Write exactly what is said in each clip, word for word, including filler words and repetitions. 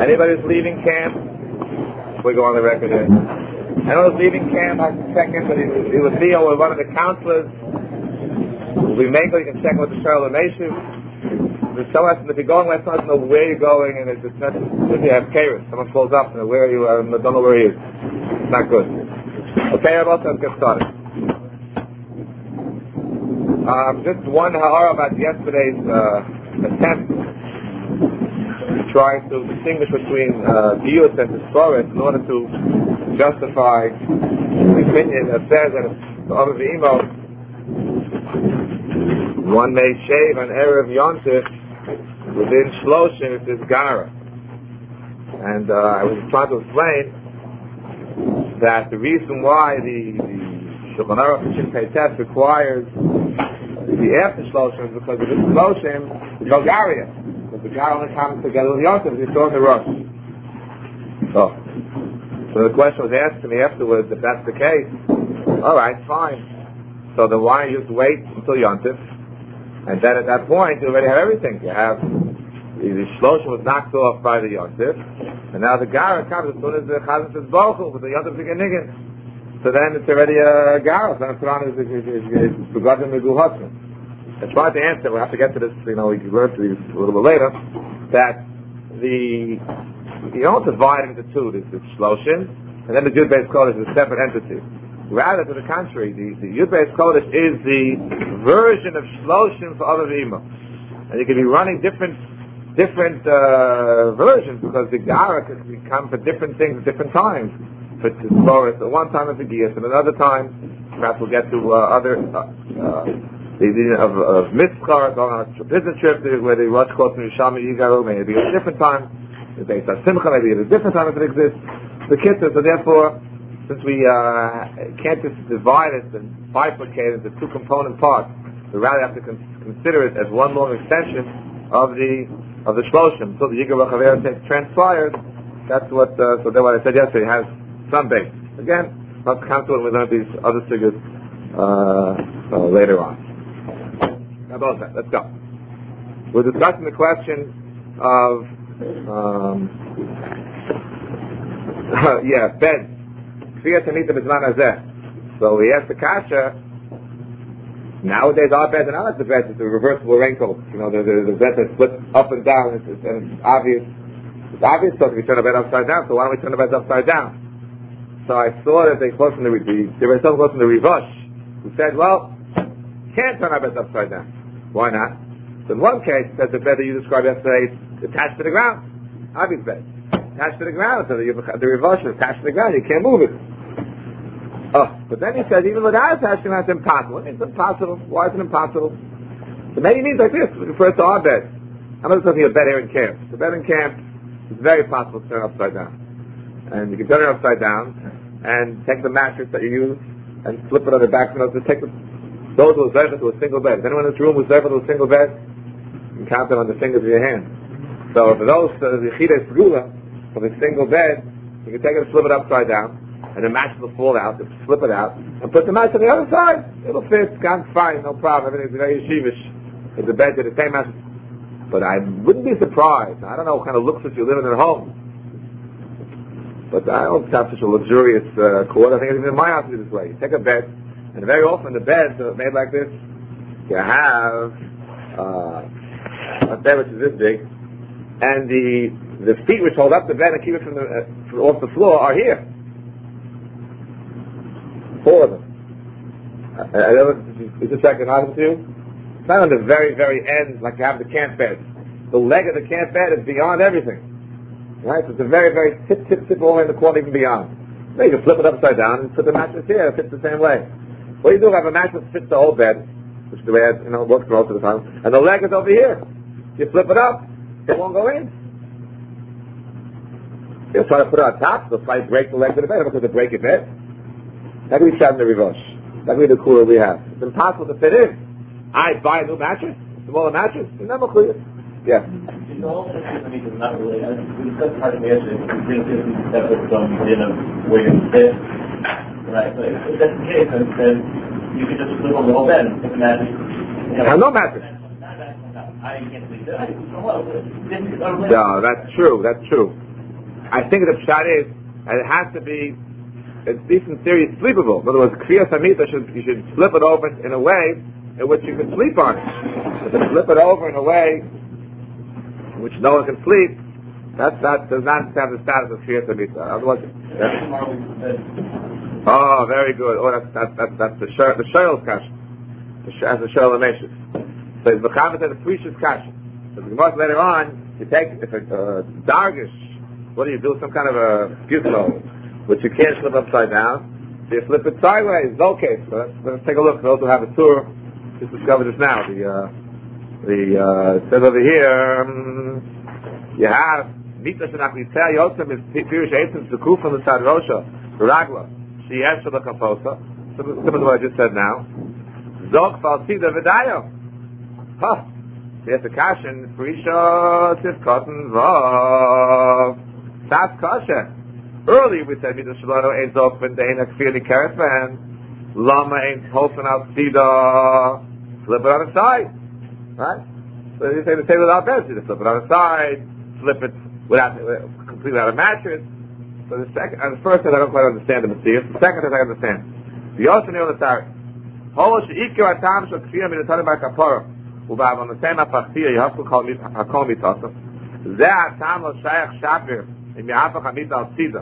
Anybody who's leaving camp, we go on the record here. Anyone who's leaving camp, I can check in, but he, he was Theo with one of the counselors. We make sure you can check with the Charlotte Nation. The show us, if you're going, let's not know where you're going, and it's not, if you have Kairos, someone calls up, and where are you, I don't know where he is. It's not good. Okay, let's get started. Um, just one ha'ara about yesterday's uh, attempt to try to distinguish between Giyus uh, and Hisparis in order to justify the opinion that says that the other emo one may shave an Erev Yontif within Shloshim if it's Gara. And uh, I was trying to explain that the reason why the, the Shulchan Aruch Shin Pei Tes requires the after Shloshim is because of this Shloshim, the Bulgaria. Because the Gara only comes together with Yontif, you saw in the Rosh. So, so the question was asked to me afterwards, if that's the case, alright, fine. So then why don't you just wait until Yontif? And then at that point, you already have everything. You have the Shloshim was knocked off by the Yontif, and now the Gara comes as soon as the Chazan says Bochel with the Yontif Niggin. So then it's already a Gara. So it's forgotten the Guhatzman. I tried to answer. We'll have to get to this. You know, we can learn to this a little bit later. That the you don't divide into two. There's the Shloshim, and then the Yud Beis Kodesh is a separate entity. Rather, to the contrary, the, the Yud Beis Kodesh is the version of Shloshim for other Imo. And you can be running different different uh, versions because the Gara can come for different things at different times. For Tisboris, at one time it's a Giyas, and another time, perhaps we'll get to uh, other, uh, uh, the, the, of, of Mitzchar, going on a business trip where the Rosh Chodesh and Yishama Yigaru, maybe at a different time. The Beis HaSimcha, maybe at a different time if it exists. The Kitzur, so therefore, since we uh, can't just divide it and bifurcate it into two component parts, we rather have to con- consider it as one long extension of the of the Shloshim. So the Yigav HaChavera transpires. That's what. Uh, so that's what I said yesterday. It has some base. Again, let's come to it. We learn these other figures uh, uh, later on. How about that? Let's go. We're discussing the question of um, yeah, beds. So we asked the Kasha, nowadays our beds are not like the beds, it's a reversible raincoat. You know, the, the, the beds are split up and down, it's, it's, and it's obvious. It's obvious so if we turn the bed upside down, so why don't we turn the bed upside down? So I saw that they quote from the, the there was some quote from the Rivush, who said, well, you can't turn our beds upside down. Why not? So in one case, it says the bed that you described yesterday is attached to the ground. Obvious bed. Attached to the ground, so the, the Rivush is attached to the ground, you can't move it. Oh, but then he says, even without attaching, that's impossible. It's impossible. Why is it impossible? So maybe he means like this, it refers to our bed. I'm not talking about a bed here in camp. The bed in camp is very possible to turn upside down. And you can turn it upside down, and take the mattress that you use, and flip it on the back, and just take the, those who are to a single bed. If anyone in this room was to a single bed, you can count it on the fingers of your hand. So for those, uh, the Chides Gula, for the single bed, you can take it and flip it upside down, and the mattress will fall out, you flip it out, and put the mattress on the other side. It'll fit, gone fine, no problem. Everything's very yeshivish. It's a bed to the same mattress. But I wouldn't be surprised. I don't know what kind of luxury you're living at home. But I don't have such a luxurious uh, quarter. I think even in my house is this way. You take a bed, and very often the beds are made like this. You have uh, a bed which is this big, and the the feet which hold up the bed and keep it from the uh, off the floor are here. Four of them. I, I don't, is this recognizable to you? It's not on the very, very end like you have the camp bed. The leg of the camp bed is beyond everything. Right? So it's a very, very tip, tip, tip all the way in the corner, even beyond. Then you can flip it upside down and put the mattress here. It fits the same way. What do you do if I have a mattress that fits the whole bed, which is the way it, you know, works most of the time, and the leg is over here. You flip it up, it won't go in. You'll try to put it on top, they'll try to break the legs of the bed. Because they break your bed. That can be shot in the Rivush. That can be the cooler we have. It's impossible to fit in. I buy a new mattress, a smaller mattress, it's never clear. Yeah. The whole system is not related. We discussed part of the issue. We think this is separate from in a way to fit. Right. So if that's the case, then you can just flip on the whole bed and put the mattress. I have no mattress. I can't sleep there. No, that's true. That's true. I think the pshat is, and it has to be a decent theory, sleepable. In other words, kriyas hamita should you should flip it over in a way in which you can sleep on it. If you flip it over in a way in which no one can sleep, that that does not have the status of kriyas hamita. Otherwise, oh, very good. Oh, that's that's that's, that's the shir, the shirl's kash. As the shirl ameshes. So it's mechavet and the precious kash. So the Gemara later on, you take if a uh, dargish. What do you do? Some kind of a gizmo, which you can't flip upside down. So you flip it sideways. No case. So let's, let's take a look. Those who have a tour, just discovered this now. The uh, the uh, it says over here, um, you have mita shenachlitzeh yotzem is pirish eitzim zukuf from the side rosha ragla sheyesh shel kaposa. Similar to what I just said now. Zog falsida v'dayo. Huh. There's a kashin frisha tifkotten vav. That's kasha. Earlier we said midas shalano ain't open the ain't clearly caravan. Lama ain't hofen out sida. Flip it on the side, right? So you say the same without bed. You just flip it on the side, flip it without completely without a mattress. So the second, and the first thing I don't quite understand the mysterious. The second thing I understand. The Yoshani on the Tarek. Holo sheikir atam shel kfiyah minatani by kapara. Ubav on the same apachtia you have to call me hakol mitasa. Zeh atam lo shayach shapir. In Yahapach Hamita al Tzida.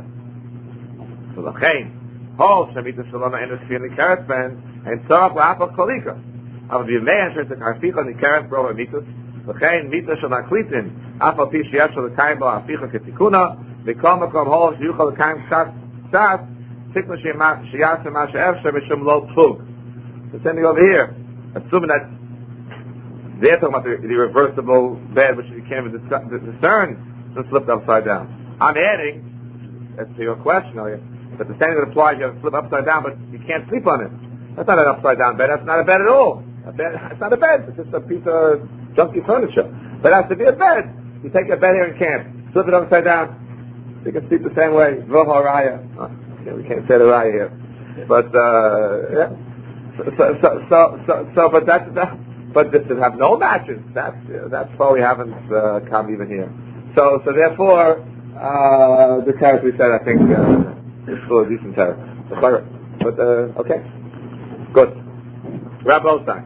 So the Chain, Hol Shamita Shaloma Enes Kfir Nikaret Ben, and Tzorach Lahapach Kolika. Av V'yimei Ansher Tekarficha Nikaret Bro Hamitas, the Chain Mita Shal Naklitin, Afal Pi Shiyash Shal L'Kaim Bo Aficha Ketikuna, V'kol Makom Hol Shiyuchal L'Kaim Ksas, Ksas, Tikna Shiyas Ema She'ef Shem Mishum Lo Plug. So sending over here, assuming that they're talking about the, the reversible bed, which you can't even discern, just flipped upside down. I'm adding, as to your question, that the same that applies, you have to flip upside down, but you can't sleep on it. That's not an upside down bed. That's not a bed at all. A bed, it's not a bed. It's just a piece of junky furniture. But it has to be a bed. You take a bed here in camp, flip it upside down, you can sleep the same way. Voha raya. Oh, we can't say the raya here. But, uh, yeah. So, so, so, so, so, so but that's, that, but this to have no matches, that's, uh, that's why we haven't, uh, come even here. So, so therefore, Uh, the tariff we said, I think, uh, is still a decent tariff. But, uh, okay. Good. Rabbi Osai.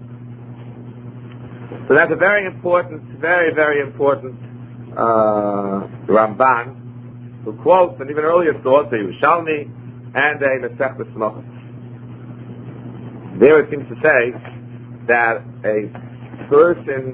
So that's a very important, very, very important, uh, Ramban, who quotes an even earlier source, the Yerushalmi, and a Masechtas Smachos. There it seems to say that a person,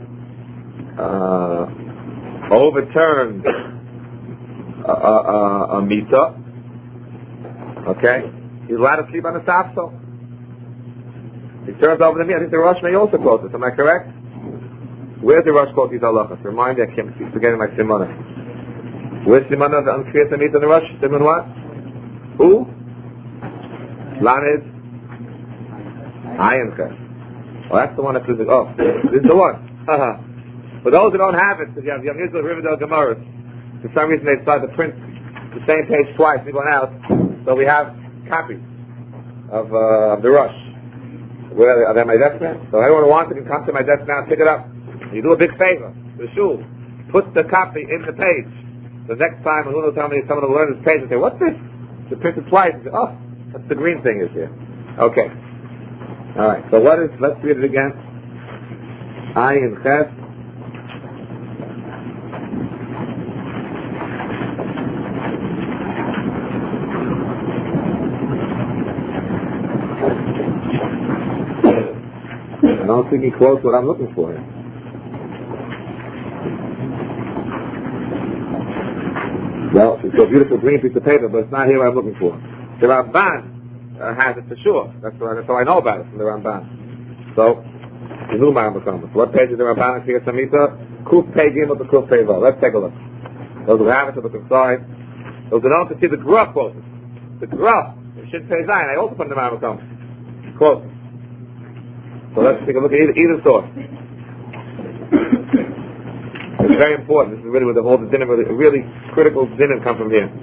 uh, overturned A, a, a mita, okay? He's allowed to sleep on the sapso. He turns over to me. I think the Rosh may also quote this. Am I correct? Where's the Rosh quote these halachas? Remind me, I keep forgetting my simona. Where's simona of the unclear mita in the Rosh? Simon what? Who? Lanid Ayin Ches. Oh, that's the one that says it. Oh, this is the one. For those who don't have it, because you have Yom Yisrael Riverdale Gemaras. For some reason they decided to print the same page twice and going out, so we have copies of, uh, of the Rush. Where are they at my desk now? So anyone who wants it can come to my desk now and pick it up. You do a big favor to the shul. Put the copy in the page. The next time when who knows how many someone will learn this page and say, what's this? It's printed twice. Say, oh, that's the green thing is here. Okay. Alright, so what is, let's read it again. Ayin Ches. I don't think he quotes what I'm looking for here. Well, it's a beautiful green piece of paper, but it's not here what I'm looking for. The Ramban uh, has it for sure. That's what, that's how I know about it from the Ramban. So, the new Ramban. What page is the Ramban in Kriyas Hamita? Kuf Pei Gimel to Kuf Pei Vav. Let's take a look. Those who have it to look inside. Those who don't, to see the Graf quotes. The Graf. It should say Zion. I also put in the Ramban. Quote. So let's take a look at either, either source. It's very important. This is really where the whole dinner, really, really critical dinner come from here.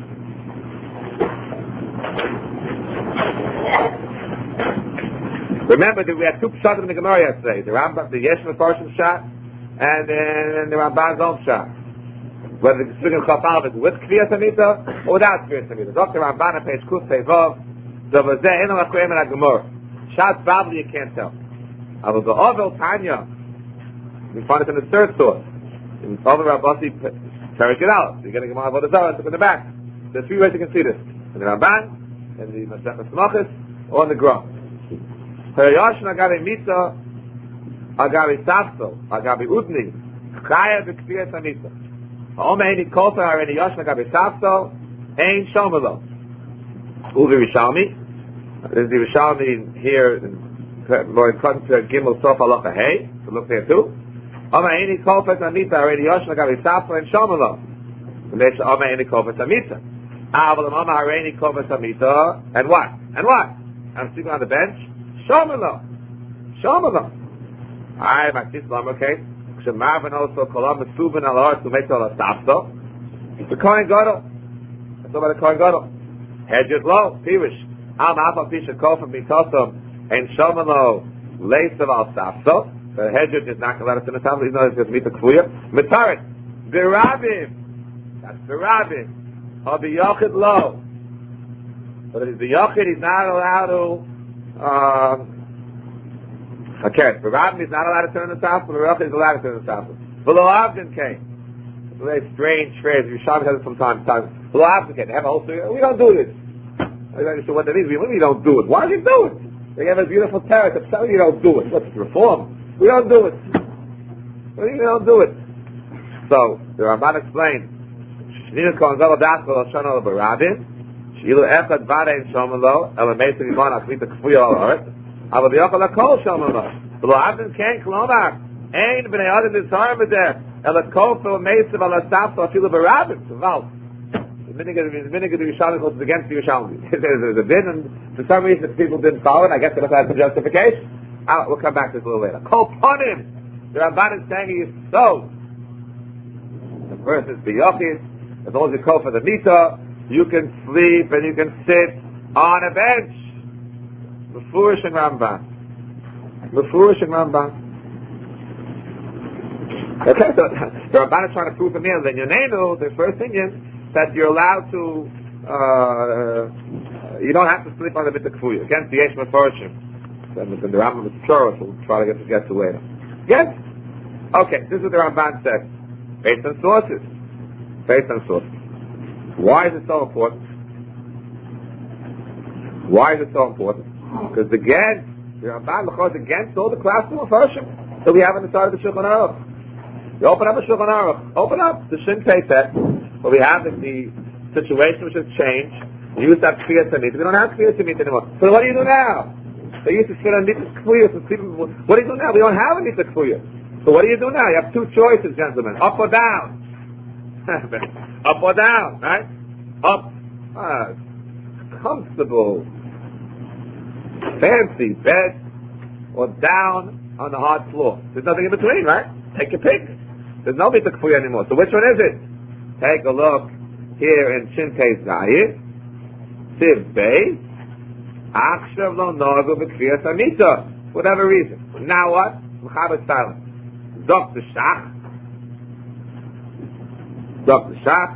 Remember that we had two pshat in the Gemara yesterday: the Rambam, the Yeshua Parshim shot, and then the Ramban's own shot. whether the Sugim Chaf Aleph is with Kviyas Hamita or without Kviyas Hamita. Doctor Ramban on page Kuf Tevov, Zavazeh Eno Lakoyim and Agumor. Shat Babli you can't tell. I will go over Tanya. We find it in the third source. In Over Rabbasi Perik Yidal. You're getting a Gemara Avodah Zarah in the back. There's three ways you can see this. In the Ramban, in the Masechet Smachis, or in the Gra. Harayosh Agabe Mita, Agabe Safso, Agabe Udni, Chaya B'Kviyas Hamita. Ha'oma Eini Kolta Hareni Yosh Agabe Safso, Ein Shomelo. Uvi Rishalmi. There's the Rishalmi here, more in front to Gimel Sof Halacha Hey. So look there too. Ha'oma Eini Kolta Hamita Hareni Yosh Agabe Safso, Ein Shomelo. Ha'oma Eini Kolta Hamita. Avalam Ha'oma Hareni Kolta Hamita. And what? And what? I'm sitting on the bench. Shomelo. Shomelo. Alright, Maktis Lama, okay. Shemarvin also Kolam Mesubin al Ar to make all a Safso. The Kohen Gadol. That's all about the Kohen Gadol. Hedget Lo, Pirish. Al Mafal Pisha Kofam Mitosam and Shomelo Leisav al Safso. The Hedget is not going to let us in the Safso, even though it's going to meet the Kfuya. Mitarit. Birabim. That's Birabim. Or the Yochid Lo. But if he's the Yochid, he's not allowed to Um, okay, the Rabbin is not allowed to turn the south, but the Rabbin is allowed to turn the south. Below Avdin came. It's a very strange phrase. Yerushalmi has it from time to time. Below Avdin came. They have a whole story. We don't do this. I'm not sure what that means. We really don't do it. Why do you do it? They have a beautiful terrace. I'm telling you, you don't do it. What's reform? We don't do it. We don't do it. So, the Ramban explained, Shnina Kohen Gadol Daskal Shana L'Barabin, Shilu Echad Vare in Shomelo, Ela Meisa Yvon Asmita Kfuya Al Aret, Ava B'Yochel HaKol Shomelo. V'lo Avdin Ken Klomar, Ein B'nei Adam Nizhar B'der, Ela Kofel Meisa Vala Safso Afilu Barabin. Val. The minute of the Yerushalmi goes against the Yerushalmi. There's a bin, and for some reason people didn't follow it. I guess they must have some justification. Uh, we'll come back to this a little later. Kol Ponim. The Ramban is saying he is so. The first is B'Yochid. As long as you call for the Mita, you can sleep and you can sit on a bench. Mefurish and Ramban. Mefurish and Ramban. Okay, so the Ramban is trying to prove to me that you know the first thing is that you're allowed to, uh, you don't have to sleep on the bit of kfuya against the Yesh Meforshim. Then the Rambam is sure we'll try to get to get to later. Yes? Okay, this is what the Ramban says. Based on sources. Based on sources. Why is it so important? Why is it so important? Because again, the Ramban goes against all the classical Meforshim that we have on the side of the Shulchan Aruch. You open up a Shulchan Aruch, open up the Shin Pei Tet. What we have is the situation which has changed. We used to have Kfiyat Tamid. We don't have Kfiyat Tamid anymore. So what do you do now? They used to sit on Nitz Kfuyas and sleep. What do you do now? We don't have a Nitz Kfuyas. So what do you do now? You have two choices, gentlemen. Up or down. Up or down, right? Up. Ah, comfortable. Fancy bed. Or down on the hard floor. There's nothing in between, right? Take your pick. There's no Nitz Kfuyas anymore. So which one is it? Take a look here in Shin Pei Zayit, Siv Bey, Achshav Lo Nogu B'Kfiyas Hamita, for whatever reason. Now what? Mechaber silent. Doctor Shach, Doctor Shach.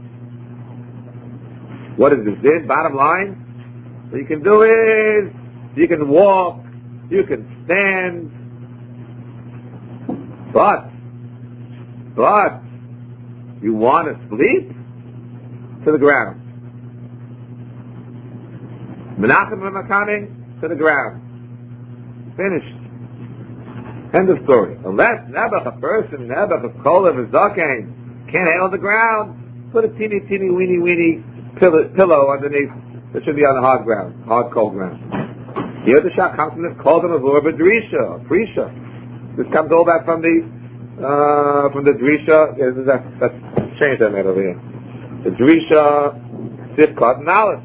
What is this? This bottom line. What you can do is you can walk, you can stand, but, but. You want to sleep? To the ground. Menachem Makaming to the ground. Finished. End of story. Unless Nebuch, a person, Nebuch, a Kolev, a Zaken, can't handle the ground, put a teeny, teeny, weeny, weeny pillow, pillow underneath. That should be on the hard ground, hard, cold ground. Here the Shach comes from this, calls him a Vorba Drisha, a Prisha. This comes all back from the Uh, from the Drisha, yeah, that's, that's changed that over here. The Drisha, Sifkat, and Aleph.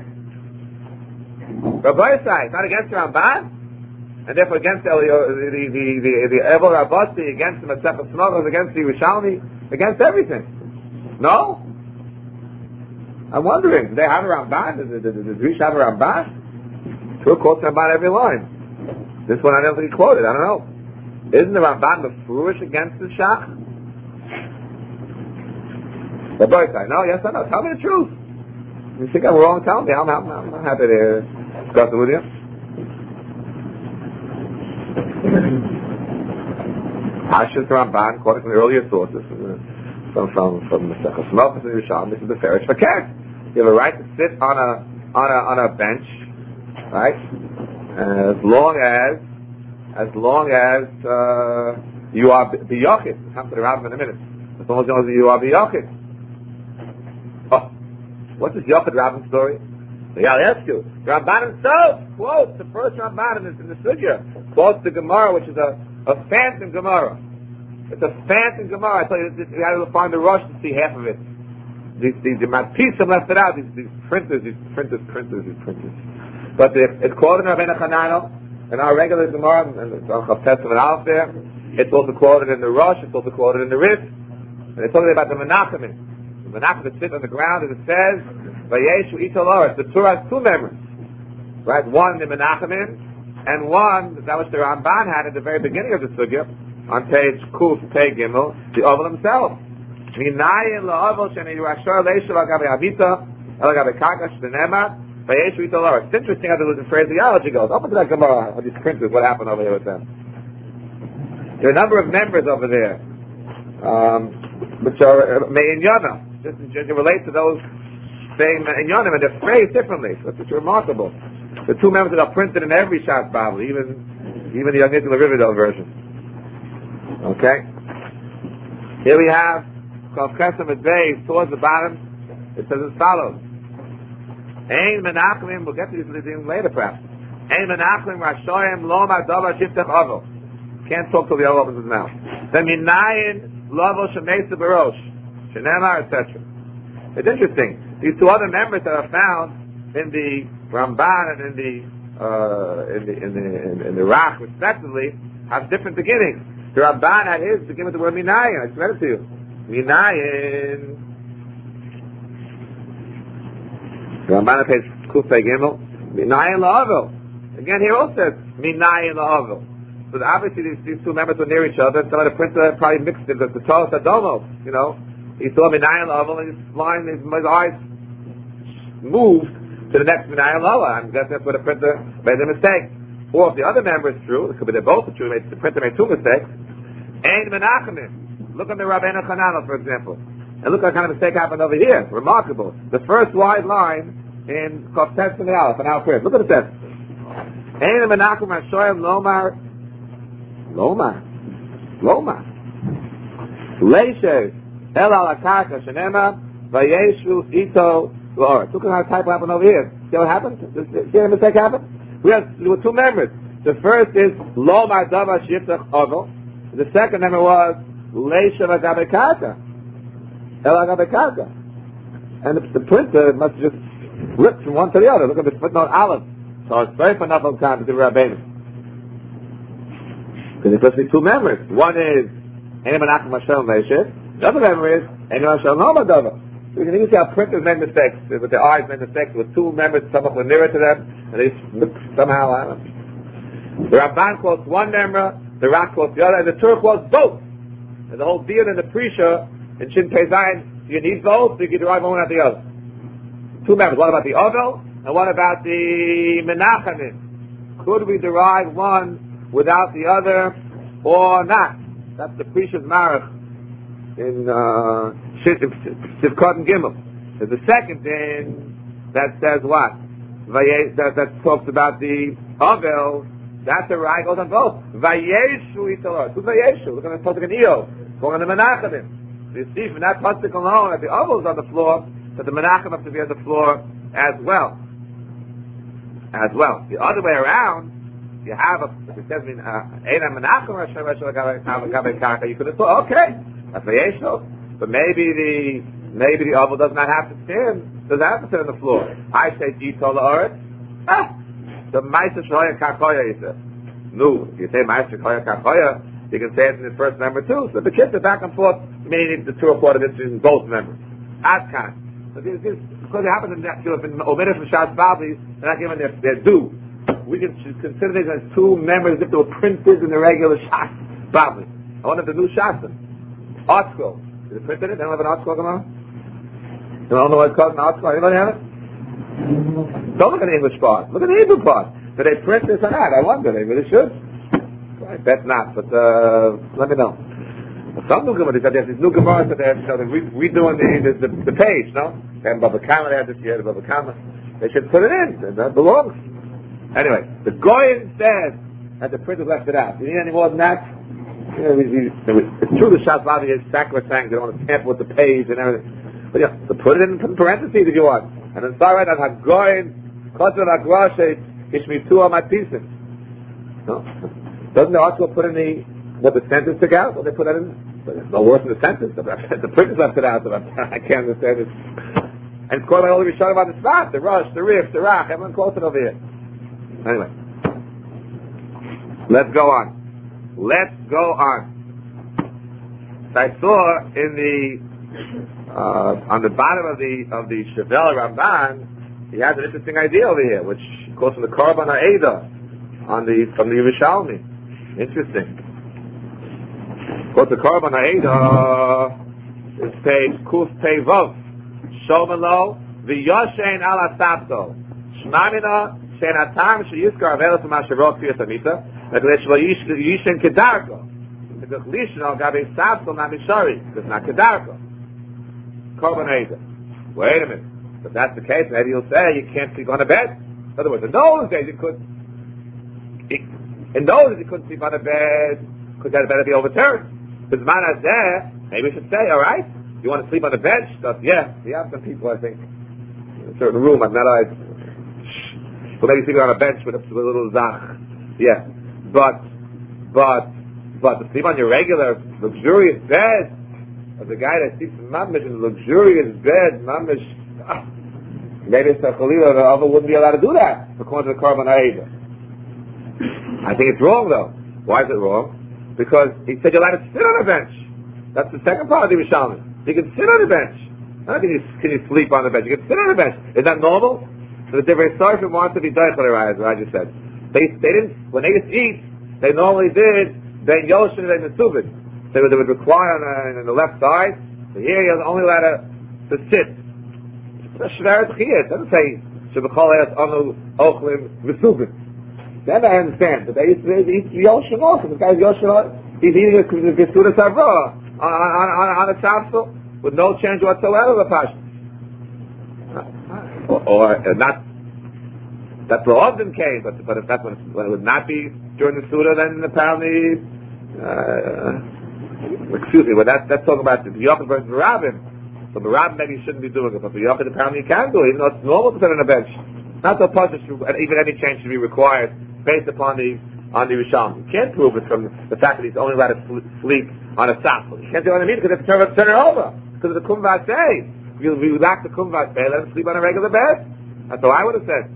Rabbi Yisai, not against the Ramban, and therefore against the the the the the, the Evel Rabbasi, against the Masechet Smachos, against the Yerushalmi, against everything. No? I'm wondering, do they have a Ramban? Does the, the, the, the Drisha have a Ramban? Two quotes Ramban every line. This one I don't think he quoted, I don't know. Isn't the Ramban mefurish against the Shach? The boy said, no, yes or no, tell me the truth. You think I'm wrong, tell me, I'm, I'm, I'm happy to discuss it with you. Hashis Ramban, according to the earlier sources, from from from the Sechos and Yerushalmi, this is the Ferish Fakir. You have a right to sit on a on a on a bench, right? As long as as long as uh, you are biyachid. We'll come to the Rabbim in a minute. As long as you are biyachid. Oh, what's this Yachid Rabbim story? Yeah, I'll ask you. Ramban himself quotes the first Ramban in, in the Sugya, quotes the Gemara, which is a, a phantom Gemara. It's a phantom Gemara. I tell you, you had to find the rush to see half of it. These, these, the Matpisim left it out. These, these printers, these printers, printers, these printers. But the, it's quoted in Rabbeinu Chananel, in our regular Gemara, and it's on Chafetz and Aleph there. It's also quoted in the Rosh. It's also quoted in the Ritz. And it's talking about the Menachemim. The Menachem that sit on the ground, as it says, Vayeshu Ital Oretz. The Torah has two members, right? One the Menachemim, and one that was the Ramban had at the very beginning of the Sugya, on page Kuf Pei Gimel, the Oval himself. Minayin la'oval sheni yurashar leishav agabe avita el agabe karkash v'nema vayeshu Ital Oretz. It's interesting how the phraseology goes. Open to that Gemara of these printers. What happened over here with them? There are a number of members over there, um, which are me'inyana. Just to relate to those saying inyanim, and they're phrased differently. That's what's remarkable. The two members that are printed in every Shas Bible, even even the Youngit Riverdale version. Okay. Here we have Chav Chesem at Beis towards the bottom. It says as follows: Ein Menachemim. We'll get to these things later, perhaps. Ein Menachemim Rashoyim Lo Madavar Shiftach Avol. Can't talk till the other opens his mouth. Then Minayin Lovo Shemesa Barosh Shenemar, et cetera. It's interesting. These two other members that are found in the Ramban and in the uh, in the in the in, in the Rach, respectively, have different beginnings. The Ramban had his begin with the word Minayin. I just read it to you. Minayin. The Ramban on page Kufay Gimel. Minayin la'avil. Again, here also says Minayin la'avil. So obviously these, these two members were near each other. Some of the printer probably mixed it. The Torah Sadomo, you know. He saw Minayin la'avil and his line, his, his eyes moved to the next Minayin la'avil. I'm guessing that's where the printer made a mistake. Or if the other member is true, it could be they're both true. The printer made two mistakes. Ein Menachemim. Look on the Rabbeinu Chananel, for example, and look what kind of mistake happened over here. Remarkable. The first wide line in Koftetz and the Aleph, and our prayers. Look what it says. Ein Menachemim Hashoyim Lomar Lomar Lomar Leishes El Alakarka Shenema Vayeshu Ito Lord. Look at how the typo happened over here. See what happened? See how the mistake happened? We have there were two members. The first is Lo Mardava Shiftach Ovel. The second member was Leishav Agabe Karka. El Agabe Karka. And the, the printer must just rip from one to the other. Look at the footnote Aleph. So it's very for enough time to do Rabbeinu. Because there's supposed to be two members. One is Ein Menachem Hashem Leishav. The other member is Ein Hashem Lo Mardava. So you can see how printers made mistakes. With their eyes made mistakes. With two members, some of them were nearer to them, and they somehow, I don't know. The Ramban quotes one member, the Rak quotes the other, and the Torah quotes both. And the whole deal in the Prisha, in Shin Pei Zayin, you need both, so you can derive one out the other. Two members, one about the Ovel, and one about the Menachemim. Could we derive one without the other, or not? That's the Prisha's Marach in uh, Sivkot and Gimel. There's a second thing that says what? That, that talks about the Ovel. That's the right goes on both. Vayeshu Italor. Who's Vayeshu? Look at the Pasuk in Eo. Going on the Menachemim. You see from that Pasuk alone that the Ovel's on the floor, that the Menachem have to be on the floor as well. As well. The other way around, you have a, it says, Eina Menachem Hashem Hashem Agabe Karka. You could have thought, okay, that's Vayeshu. But maybe the maybe the Ovel does not have to stand, does not have to sit on the floor. I say Jito La'oretz. Ah, the Meister Shoya Kakoya, he says. No, if you say Meister Shoya Kakoya, you can say it in the first member too. So the kids are back and forth, meaning the two reported instances in both members. Adkan. So this, this, because it happens in that, you know, been omitted from Shas Babli, they're not given their, their due. We can consider these as two members if they were printed in the regular Shas Babli. I want them the new Shas. Art scroll. Is it printed? They don't have an art scroll, come on? You don't know what it's called in article? Anybody have it? Don't look at the English part. Look at the Hebrew part. Do they print this or not? I wonder. They really should. I bet not, but uh, let me know. Some new Gemara, they have these new Gemaras that they're, you know, they're re- redoing the, the, the, the page, no? They have Baba Kama, they have this year, the Baba Kama. They should put it in, and that belongs. Anyway, the Goyen says that the printer left it out. Do you need any more than that? You know, we, we, it's true the Shasvavi is sacrosanct, they don't want to tamper with the page and everything. But yeah, to put it in parentheses if you want. And then start right on HaGoyen, Kotel HaGrashet, Ishmitu HaMatisim. No? Doesn't the article put in the, what the sentence took out? Well, they put that in, but it's no worse than the sentence. The printer's left it out, so I can't understand it. And it's called by all the Rishonim on the spot, the Rosh, the Rif, the Rach, everyone quotes it over here. Anyway. Let's go on. Let's go on. So I saw in the uh, on the bottom of the of the Shevel Ramban, he has an interesting idea over here, which goes from the Korban HaEdah on the from the Yerushalmi. Interesting. Goes to Korban HaEdah. It's page Kuf Pei Vav. Shomelo v'Yoshein Ala Sapto. Shmamina shein Atam sheyiskar avelos v'masherot kiyas amita. It's not Kedarko. Korban HaEdah. Wait a minute. If that's the case, maybe you'll say you can't sleep on a bed. In other words, in those days you could. In those days you couldn't sleep on a bed because that better be overturned. Because man is there, maybe we should say, all right, you want to sleep on a bench? So, yeah, we have some people, I think, in a certain room. I'm not always. Well, maybe sleeping on a bench with a, with a little zach. Yeah. But, but, but to sleep on your regular, luxurious bed, or the guy that sleeps in mamish in a luxurious bed, mamish, ah, maybe it's a chalila, the other wouldn't be allowed to do that, according to the Korban HaEdah. I think it's wrong though. Why is it wrong? Because he said you're allowed to sit on a bench. That's the second part of the Yerushalmi. You can sit on a bench. How can you, can you sleep on the bench? You can sit on a bench. Is that normal? So the different Sarfim wants to be done, as I just said. They, they didn't, when they used to eat, they normally did Ben Yoshin and Ben Nesubin. They would, they would require on the, on the left side, so here you're only allowed to, to sit. It doesn't say, Shebechol Eretz Anu Ochlim Vesubin. Then I understand, but they used to eat Yoshin also. This guy's Yoshin, he's eating a Gesuda Savra on, on, on, on a Tafsel with no change whatsoever of the Pasha. Or, or uh, not. That's the often case, but, but if that's when, when it would not be during the Suda, then apparently, uh, excuse me, but that's, that's talking about the Yochid versus the Rabbin. So the Rabbin maybe shouldn't be doing it, but the Yochid apparently can do it, even though it's normal to sit on a bench. Not so much, even any change should be required based upon the, on the Risham. You can't prove it from the fact that he's only allowed to sleep on a safel. You can't do it on a meter because they have to turn it over. Because of the Kumvat say. If you relax the Kumvat say, let him sleep on a regular bed. That's what I would have said.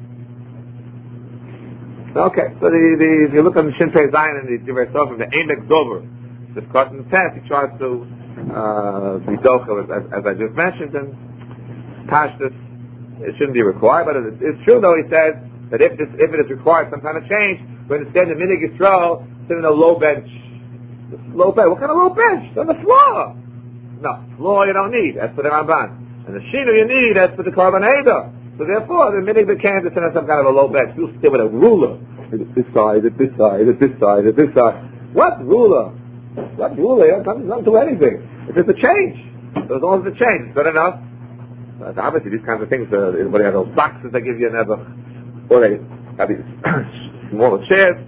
Okay, so the, the, if you look on the Shin Pei Zion and the Divrei Sofrim, the Emek Dover, this cut in the test, he tries to uh, be dochel, as, as I just mentioned, and Pashtus, it shouldn't be required, but it, it's true though, he says, that if, this, if it is required some kind of change, we understand the Minig Yisrael sit in a low bench. The low bench, what kind of low bench? It's on the floor! No, floor you don't need, that's for the Ramban. And the Shinu you need, that's for the Korban HaEdah. So therefore, the minute the can't sit on some kind of a low bench, you'll sit with a ruler. Is it this side, is it this side, is it this side, is it this side? What ruler? What ruler? It doesn't, doesn't do anything. It's just a change. So as long as it's a change, it's good enough. But obviously, these kinds of things, uh, everybody has those boxes they give you never, or they have these smaller chairs.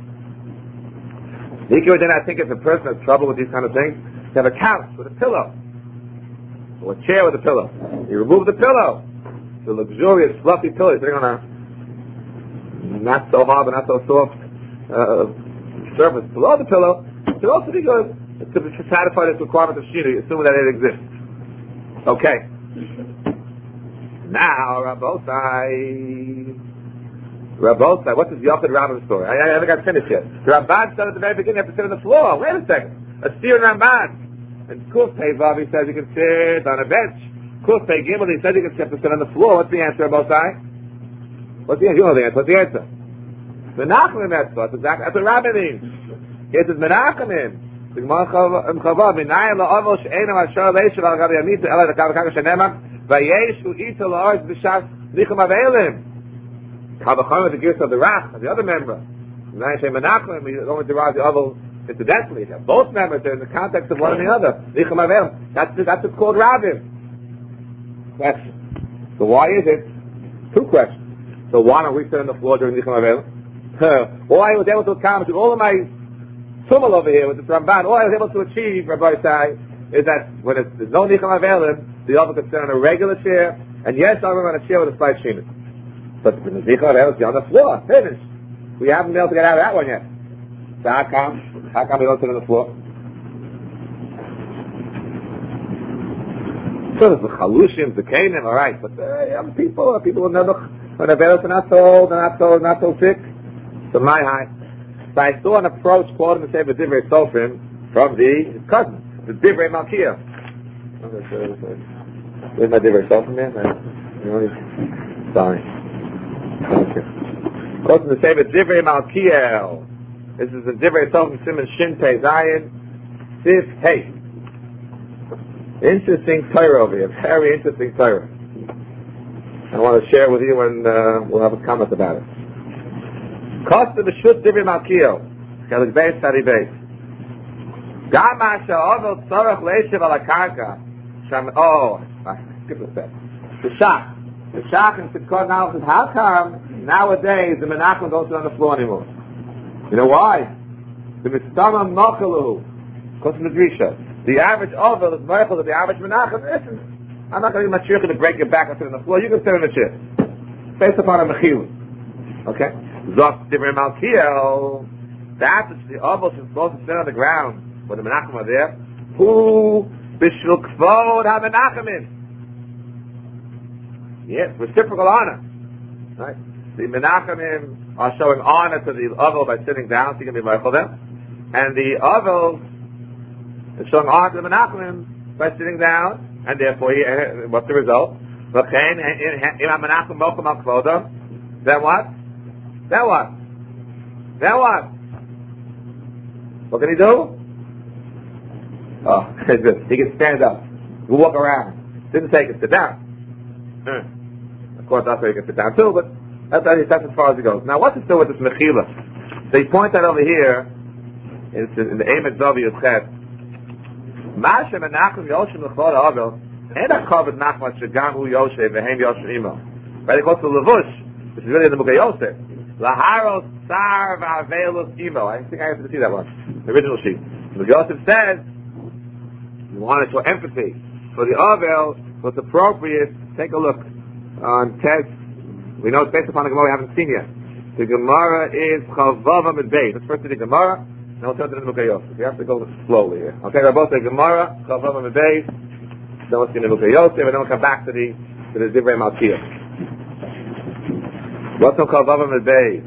Then I think if a person has trouble with these kind of things, you have a couch with a pillow, or a chair with a pillow. You remove the pillow. The luxurious, fluffy pillow sitting on a not so hard but not so soft uh, surface below the pillow. It should also be good to satisfy this requirement of Shinu, assuming that it exists. Okay. Now, Rabbosai. Rabbosai, what's this Yochid Rabbin story? I, I haven't got finished yet. The Ramban said at the very beginning you have to sit on the floor. Wait a second. A steer Ramban. And Kuf Pei Vav, he says you can sit on a bench. Kuf Pei Gimel, he said you can sit on the floor. What's the answer, Rabbosai? What's the answer? You know the answer. What's the answer? Menachem Etzvah. That's exactly that's what Rabbi means. He says Menachem. The Gemara in Chavav, Minayim la'avol she'enam asher leishav al gabi yamita ela l'kav kaka she'nemach Vayeshu ita la'arz b'shas nichum avelim. Kavachon with the gifts of the Rach, of the other member. Menachem Menachem, we don't derive the other incidentally. Both members are in the context of one and the other. Nichum avelim. That's that's what's called Ravim. Question. So why is it? Two questions. So why don't we sit on the floor during Nichum avelim? Why I was able to accomplish all of my tumul over here with the Ramban, all I was able to achieve, Rabbi Sai, is that when it's, there's no Nichum avelim, the other can sit on a regular chair, and yes, I'm on a chair with a slight sheenus. But the Nichum avelim is on the floor, finished. We haven't been able to get out of that one yet. So how come? How come we don't sit on the floor? So there's the Chalushim, the Canaan, alright, but the young people, people who never, when the veils are not so old, they're not so, not so thick. So my high. So I saw an approach quoting the Sefer Divrei Sofrim from the his cousin, the Divrei Malkiel. Where's my Divrei Sofrim there? Sorry. Okay. Quoting the Sefer Divrei Malkiel. This is the Divrei Sofrim Simon Shin Pei Zayin Sif Hey. Interesting Torah over here. Very interesting Torah. I want to share with you and uh, we'll have a comment about it. Costa b'shut Divrei Malkiel. Chelik Beis Tari Beis. Gama she'ovel tzorach leishiv ala karka. Sham. Oh, skip a step. The shach. The shach in Sitkot now says, how come nowadays the menachem don't sit on the floor anymore? You know why? The mistama mochalu. Costa Medrisha. The average ovel is mochel of the average menachem. Listen, I'm not going to be much to break your back and sit on the floor. You can sit on the chair. Based upon a mechilu. Okay? Zok Divrei Malkiel, that's the oval is supposed to sit on the ground when the Menachem are there. Who b'shul kvod ha-Menachemim? Yes, reciprocal honor. Right? The Menachemim are showing honor to the oval by sitting down, so you can be mindful of them, and the oval is showing honor to the Menachemim by sitting down, and therefore, he, uh, what's the result? Then what? Then what? Then what? What can he do? Oh, he can stand up. He can walk around. Didn't say he can sit down. Of course, that's where he can sit down too, but that's, that's as far as he goes. Now, what's it do with this mechila? So he points out over here, in, in the Emet W Chet, Masha Menachem Yoshim L'chol Ha'avel, Ena Kovet Nachman Shegam Hu Yoshev Vehem Yoshim Imo. Right, it goes to Levush, which is really in the Mukha Yosef. Laharos Sar Va'avelus Imo. I think I have to see that one. The original sheet. The Yosef says, you want to show empathy for the Avel, what's appropriate. Take a look on text. We know it's based upon the Gemara we haven't seen yet. The Gemara is Chavava Medbei. Let's first do the Gemara, then we'll turn to the Mukha Yosef. We have to go slowly here. Okay, we're both the Gemara, Chavava Medbei, then we'll see the Mukha Yosef, and then we'll come back to the to the Divrei Malkiel. What's on Chavava Medbei?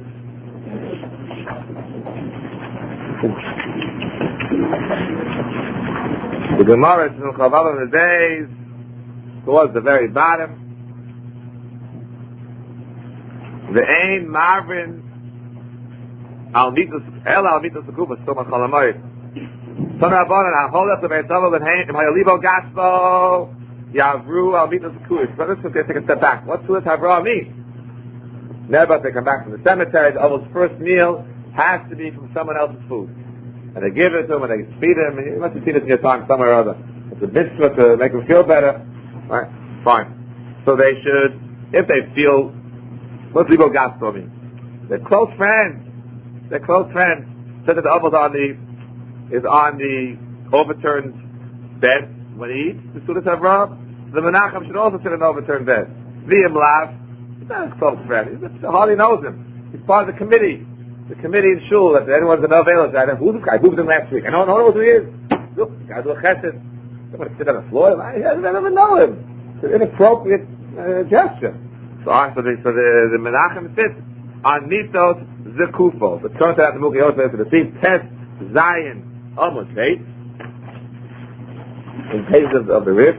The Gemara is on Chavava Medbei towards the very bottom. The Ein Marvin Al Mitzvah El Al Mitzvah Sekuba Soma Chalamayit. Son Rabbanan Al Holech Levei Tova L'Hein Im Hayalibo Gaspo Yavru Al Mitzvah Sekuba. But let's just take a step back. What does Havra mean? Never they come back from the cemetery. The Ovel's first meal has to be from someone else's food, and they give it to him and they feed him. And you must have seen it in your time somewhere or other. It's a mitzvah to make him feel better. Right? Fine. So they should, if they feel. What's Libo Gaspo mean? They're close friends. They're close friends. So that the Ovel's on the is on the overturned bed when he eats the Sudas Havra. The Menachem should also sit in an overturned bed. V'im lav. He's not his close friend. He hardly knows him. He's part of the committee. The committee in shul, that anyone's an available. Who's this guy? Who's him last week? I don't know who he is. Look, the guy's a chesed. I'm going to sit on the floor. I, I don't even know him. It's an inappropriate uh, gesture. So, so the, so the, the Menachem sits on Mitos Zekufo. But turns out the Mukha Yosef for the seat. Test Zion. Almost eight. In pages of, of the rib.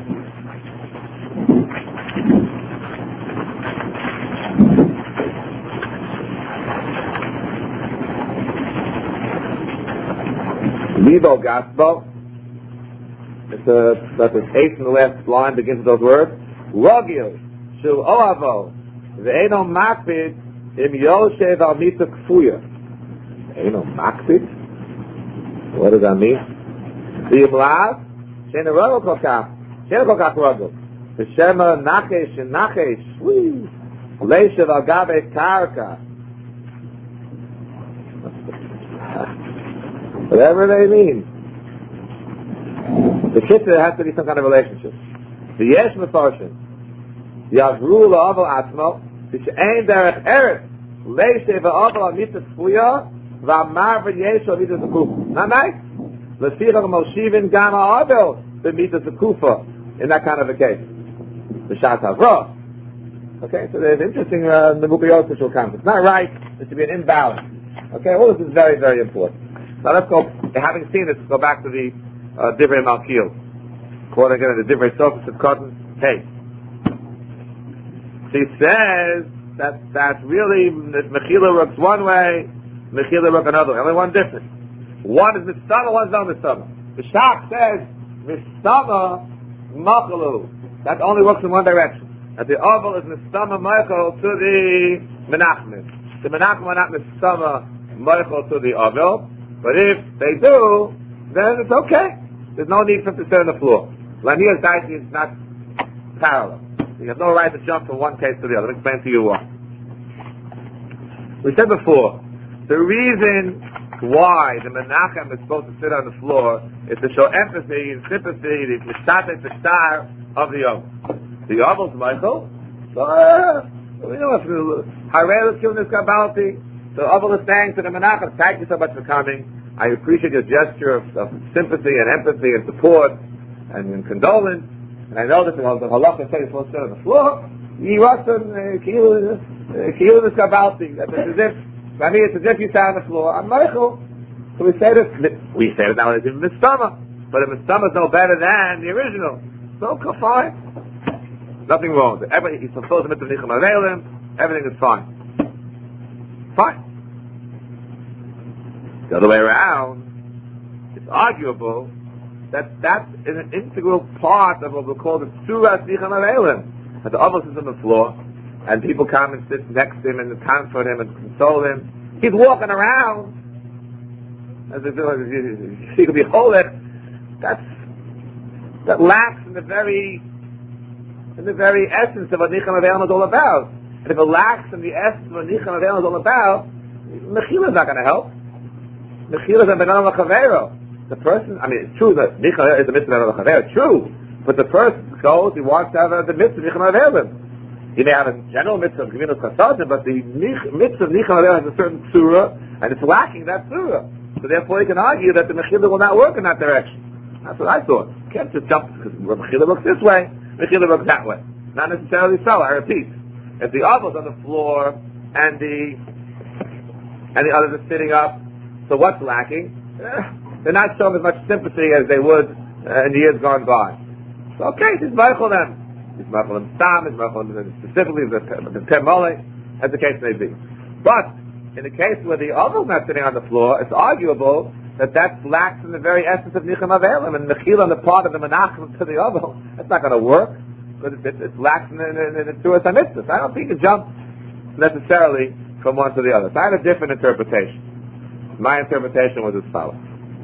Libo Gaspo. It's a, that's an eighth in the last line begins with those words. Rogil, Shu Oavo, Ve'eno Makpid, Im Yoshev Al Mita Kfuya. Ve'eno Makpid? What does that mean? The Imlav, Shein Rogil Kokach, Shein Kokach Rogil. V'Shema Nachesh and Nachesh, Leishav Al Gabe Karka. Whatever they mean. The kitzur, there has to be some kind of relationship. The yesh mefarshim, yavru la'aval atzmo, v'she'ein derech eretz, leishe v'aval amita tfuya, v'amar v'yesh amita zekufa. Not nice? L'sirach moshivin gam ha'avel, v'amita zekufa, in that kind of a case. V'shat havra. Okay, so there's interesting, uh, Nebuchadnezzar social concept. It's not right, there should be an imbalance. Okay, all this is very, very important. Now let's go, having seen this, let's go back to the uh, Divrei Malkiel. Quoting again the Divrei Sofis of Cotton. Hey. She says that that really Mechila works one way, Mechila works another way. Only one difference. One is Mistama, one is not Mistama. The Shach says Mistama Machalu. That only works in one direction. That the Oval is Mistama Michael to the Menachim. The Menachim are not Mistama Michael to the Oval. But if they do, then it's okay. There's no need for them to sit on the floor. Lania's Daiti is not parallel. You have no right to jump from one case to the other. I'll explain to you why. We said before, the reason why the Menachem is supposed to sit on the floor is to show empathy and sympathy, the Mishtate Tishtar of the Oval. The Oval's Michael, so, uh, we know if Harel is killing this Kabbalti. So Oval is saying to the Menachem, thank you so much for coming. I appreciate your gesture of, of sympathy and empathy and support and, and condolence. And I know that the, the halacha says you're supposed to sit on the floor. You wasn't kilu this Kabbalti. It's as if, I mean, it's as if you sat on the floor. I'm Michael. So we say this. We say it now. It's in Mistama, but the Mistama is no better than the original. So fine. Nothing wrong with it. Everybody, he's fulfilled the mitzvah of Nicham Avelim. Everything is fine. Fine. The other way around, it's arguable that that is an integral part of what we call the Surah Nicham Avelim. That the Oval sits on the floor, and people come and sit next to him and comfort him and console him. He's walking around as if he could be holy. That's that lacks in the very in the very essence of what Nicham Avelim is all about. And if it lacks in the essence of what Nicham Avelim is all about, Mechila is not going to help. Mechila is a benana l'chavero. The person, I mean, it's true that Nicham is a mitzvah benana l'chavero, true. But the person goes, he wants to have a, the mitzvah Nicham Avelim. He may have a general mitzvah of Gevinus Chasadim, but the mitzvah of Nicham Avelim has a certain surah, and it's lacking that surah. So therefore, you can argue that the Mechila will not work in that direction. That's what I thought. You can't just jump because Mechila works this way, Mechila works that way. Not necessarily so. I repeat, if the Oval's on the floor and the and the others are sitting up, so what's lacking? Eh, they're not showing as much sympathy as they would uh, in the years gone by. So okay, he's Michael them. He's Michael them Stam, he's Michael them specifically the the Temole, as the case may be. But in the case where the Oval's not sitting on the floor, it's arguable that that lacks in the very essence of Nicham Avelim, and Mechila on the part of the Menachem to the Oval. That's not going to work because it, it, it lacks in the Surah HaMitzvah. I don't think you jump necessarily from one to the other. So I had a different interpretation. My interpretation was as follows.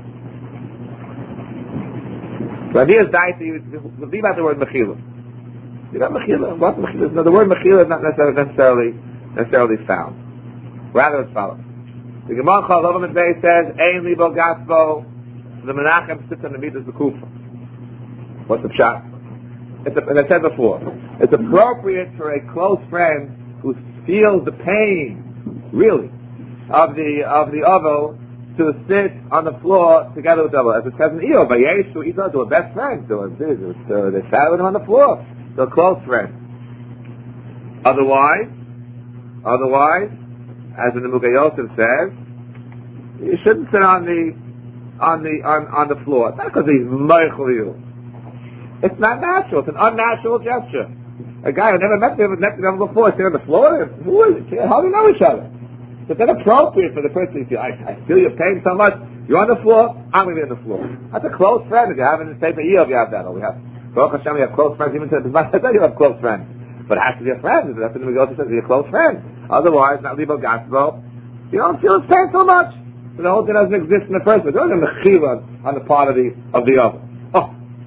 Rania's Daiti, leave out the word Mechila. You got Mechila. What Mechila? No, the word Mechila is not necessarily necessarily found. Rather, it's follows. The Gemara Chalav and Bey says, "Ein libo gaspo." The Menachem sits on the mitzvah the kufa. What's the pshat? It's a, as I said before, it's appropriate for a close friend who feels the pain, really, of the of the oval to sit on the floor together with the oval, as it says in Eov, Vayeshu Ito, to a best friend, to a to they sat with him on the floor, to a close friend. Otherwise, otherwise. As the Nebuchadnezzar Yosef says, you shouldn't sit on the on the on, on the floor. It's not because he's meichel you. It's not natural. It's an unnatural gesture. A guy who never met them, met them before, sitting on the floor. Who is it? How do you know each other? It's inappropriate for the person to feel. I, I feel your pain so much. You're on the floor. I'm going to be on the floor. That's a close friend. If you have in the same year, if you have that, or we have Baruch Hashem, you have close friends, even to the Bible says you have close friends. But it has to be a friend. That's what the Megillah says, be a close friend. Otherwise, not Libo Gasbo, you don't feel his pain so much. So the whole thing doesn't exist in the first place. There isn't a mechiva on the part of the, of the other. Oh.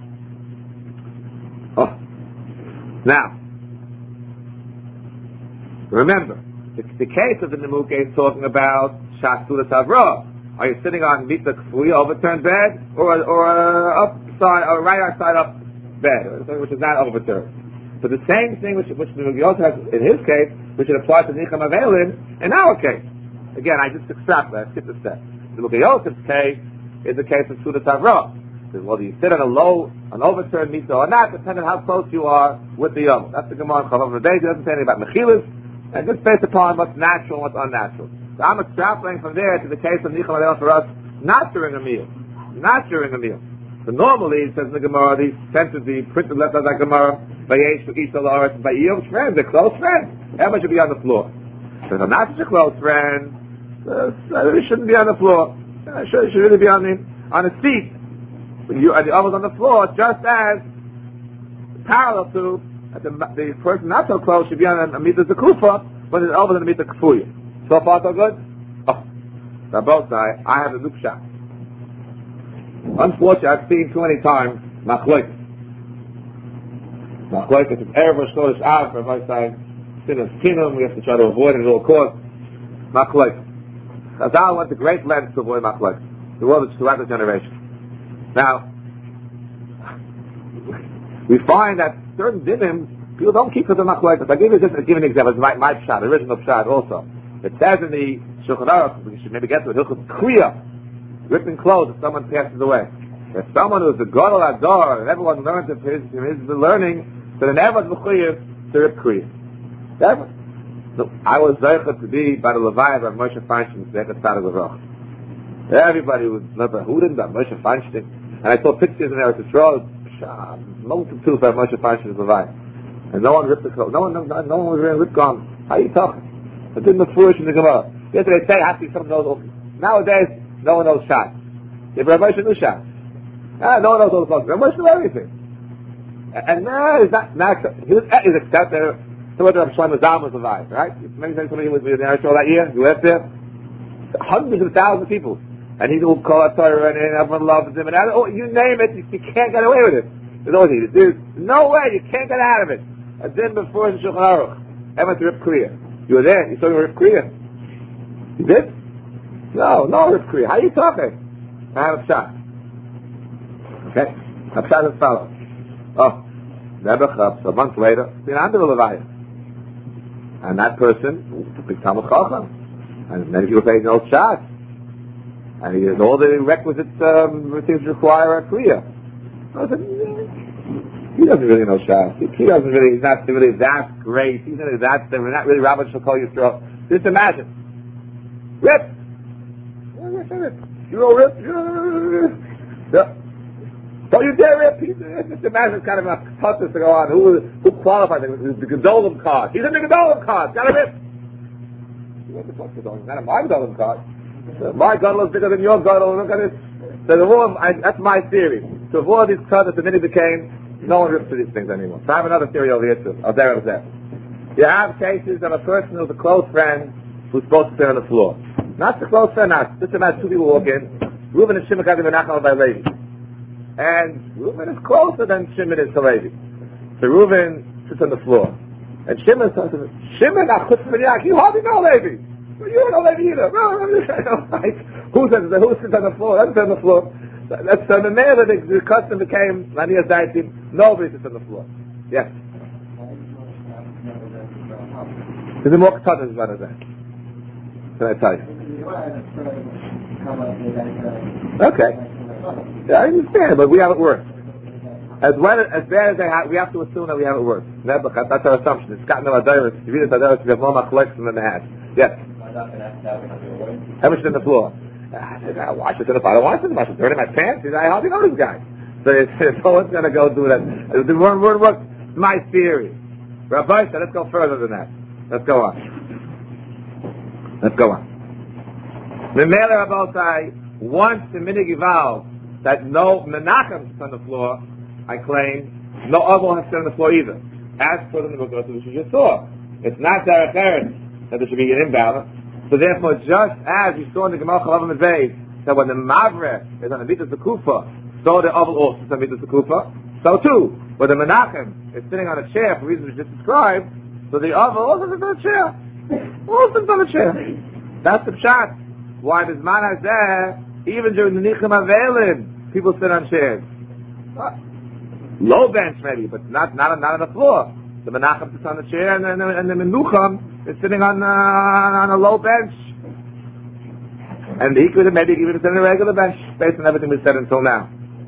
Oh. Now, remember, the, the case of the Nemuke is talking about Shasuda Tavra. Are you sitting on Mita Kfuya, overturned bed, or or uh, upside, or right outside up bed, which is not overturned? But the same thing which which the Megillah has in his case, which it applies to Nicham Avelin in our case. Again, I just extrapolate, I skipped a step. The Megillah's case is the case of Suda Tavra. Whether you sit on a low, an overturned Mita or not, depending on how close you are with the Yom. That's the Gemara in Chavav Radesh. It doesn't say anything about Mechilas. And just based upon what's natural and what's unnatural. So I'm extrapolating from there to the case of Nicham Avelin for us, not during a meal. Not during a meal. So normally, it says in the Gemara, these sentences, the printed letters like Gemara, Vayesh, Isha, La'aretz, Vayiyom's friends, they're close friends. Everyone should be on the floor. So if I'm not such a close friend, uh, it shouldn't be on the floor. It should, should really be on the, on a seat. But you, and the others on the floor, just as parallel to the, the person not so close should be on a, a Mita Zekufa, but the others on a Mita Kefuya. So far, so good? Oh. So both sides, I have a loop shot. Unfortunately, I've seen too many times Machlokes. Machlokes is Erev Rosh Chodesh Av, for my side, sin of Kinum, we have to try to avoid it at all costs. Machlokes. Chazal went to great lengths to avoid Machlokes. The world is throughout the generation. Now, we find that certain dinim, people don't keep to the Machlokes. I'll give you just, I'll give you an example. It's my, my pshat, original pshat also. It says in the Shulchan Aruch, we should maybe get to it, Hilchos Kriya, ripping clothes if someone passes away. If someone who's a Gadol Ador, and everyone learns of his, his learning, so then everyone's mechuyev to rip Kriya. Everyone. So I was zeichet to be by the Levi of Moshe Feinstein, zeichet Tzaddik Levrach. Everybody was never Huden by Moshe Feinstein, and I saw pictures in there to throw multitudes by Moshe Feinstein's Levi, and no one ripped the clothes. No one, no, no one was wearing lip garments. How are you talking? It didn't foolish in the Gemara. Yes, they say have to be someone knows. Nowadays, no one knows shots. If Rabbi Moshe knew shots, ah, no one knows all the clothes. Rabbi Moshe knew everything. And now it's not not he was is except there. So whether Rabbi Shlomo Zalman was alive, right? Many times somebody was in the Eretz that year. You left there, hundreds of thousands of people, and he will call a Torah and everyone loves him. And oh, you name it, you, you can't get away with it. There's always there's no way you can't get out of it. A din before the Shulchan Aruch, everyone's rip clear. You were there. You saw Rip Kriya. You did? No, no Rip Kriya. How are you talking? I have a shot. Okay? A shot as follows. Oh, Nebuchadnezzar, a month later, been under the Leviah. And that person took Talmud Chacham. And many people say he knows shot. And he has all the requisite um, things require a Kriya. I said, he doesn't really know Shas. He, he doesn't really, he's not really that great. He's not really that, we're not really Rabbi Shakol Yisrael. Just imagine. Rip! You all rip? Yeah. Don't you dare rip! He's, just imagine kind of a process to go on. Who who qualifies? The Gedolim card. He's in the Gedolim card. Gotta rip! What the fuck Gedolim? Not a my Gedolim card. So my Gedolim is bigger than your Gedolim. Look at this. So the war, I, that's my theory. To avoid these cards, the minute became no one rips to these things anymore. So I have another theory over here too. Oh, there it is there. You have cases of a person who's a close friend who's supposed to sit on the floor. Not the close friend, not. Just imagine two people walk in. Reuben and Shimon got to be Nachal by Levi. And Reuben is closer than Shimon is to Levi. So Reuben sits on the floor. And Shimon says to him, Shimon, you hardly know Levi. Well, you don't know Levi either. Like, who says who sits on the floor? Doesn't sit on the floor. That's so the mail that the, the custom became Lanias Daitim. Nobody sits on the floor. Yes. There's a more katan is better than. Can I tell you? Okay. Yeah, I understand, but we have it worse. As well as bad as they have, we have to assume that we have it worse. That's our assumption. It's gotten a direct. If you read the direct, we have more machlokes than they have. Yes. How much in the floor? I said, I wash it in the pot. I don't wash it in the pot. I turn in my pants. He said, I hardly know this guy. So no one's going to go do that. The word, word, word, my theory. Rabbi said, let's go further than that. Let's go on. Let's go on. Memele Rabbi, once the minig evolved that no menachem is on the floor, I claim no oval has to sit on the floor either. As for the Nebuchadnezzar, which you just saw. It's not Derech Eretz that there should be an imbalance. So therefore, just as you saw in the Gemara Chalav Medvei, that when the Mavre is on the Mitzvah Sekufa, so the oval also is on the Mitzvah Sekufa, so too, when the Menachem is sitting on a chair for reasons we just described, so the oval also sits on a chair. Also sits on a chair. That's the pshat. Why the Zman Hazeh, even during the Nichim Avelim, people sit on chairs. Low bench maybe, but not not not on the floor. The Menachem sits on the chair, and, and, and the Menucham is sitting on uh, on a low bench. And he could have maybe even sit on a regular bench, based on everything we said until now.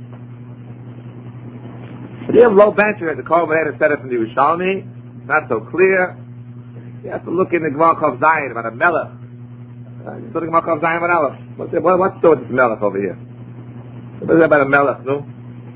If you have low bench, you have the Kol V'Nei said it from the Yerushalmi. Not so clear. You have to look in the Gemara Chav Zayin about a Melech. Uh, you saw the Gemara Chav Zayin about Aleph. What's the what, what's the with this Melech over here? What is that about a Melech? No.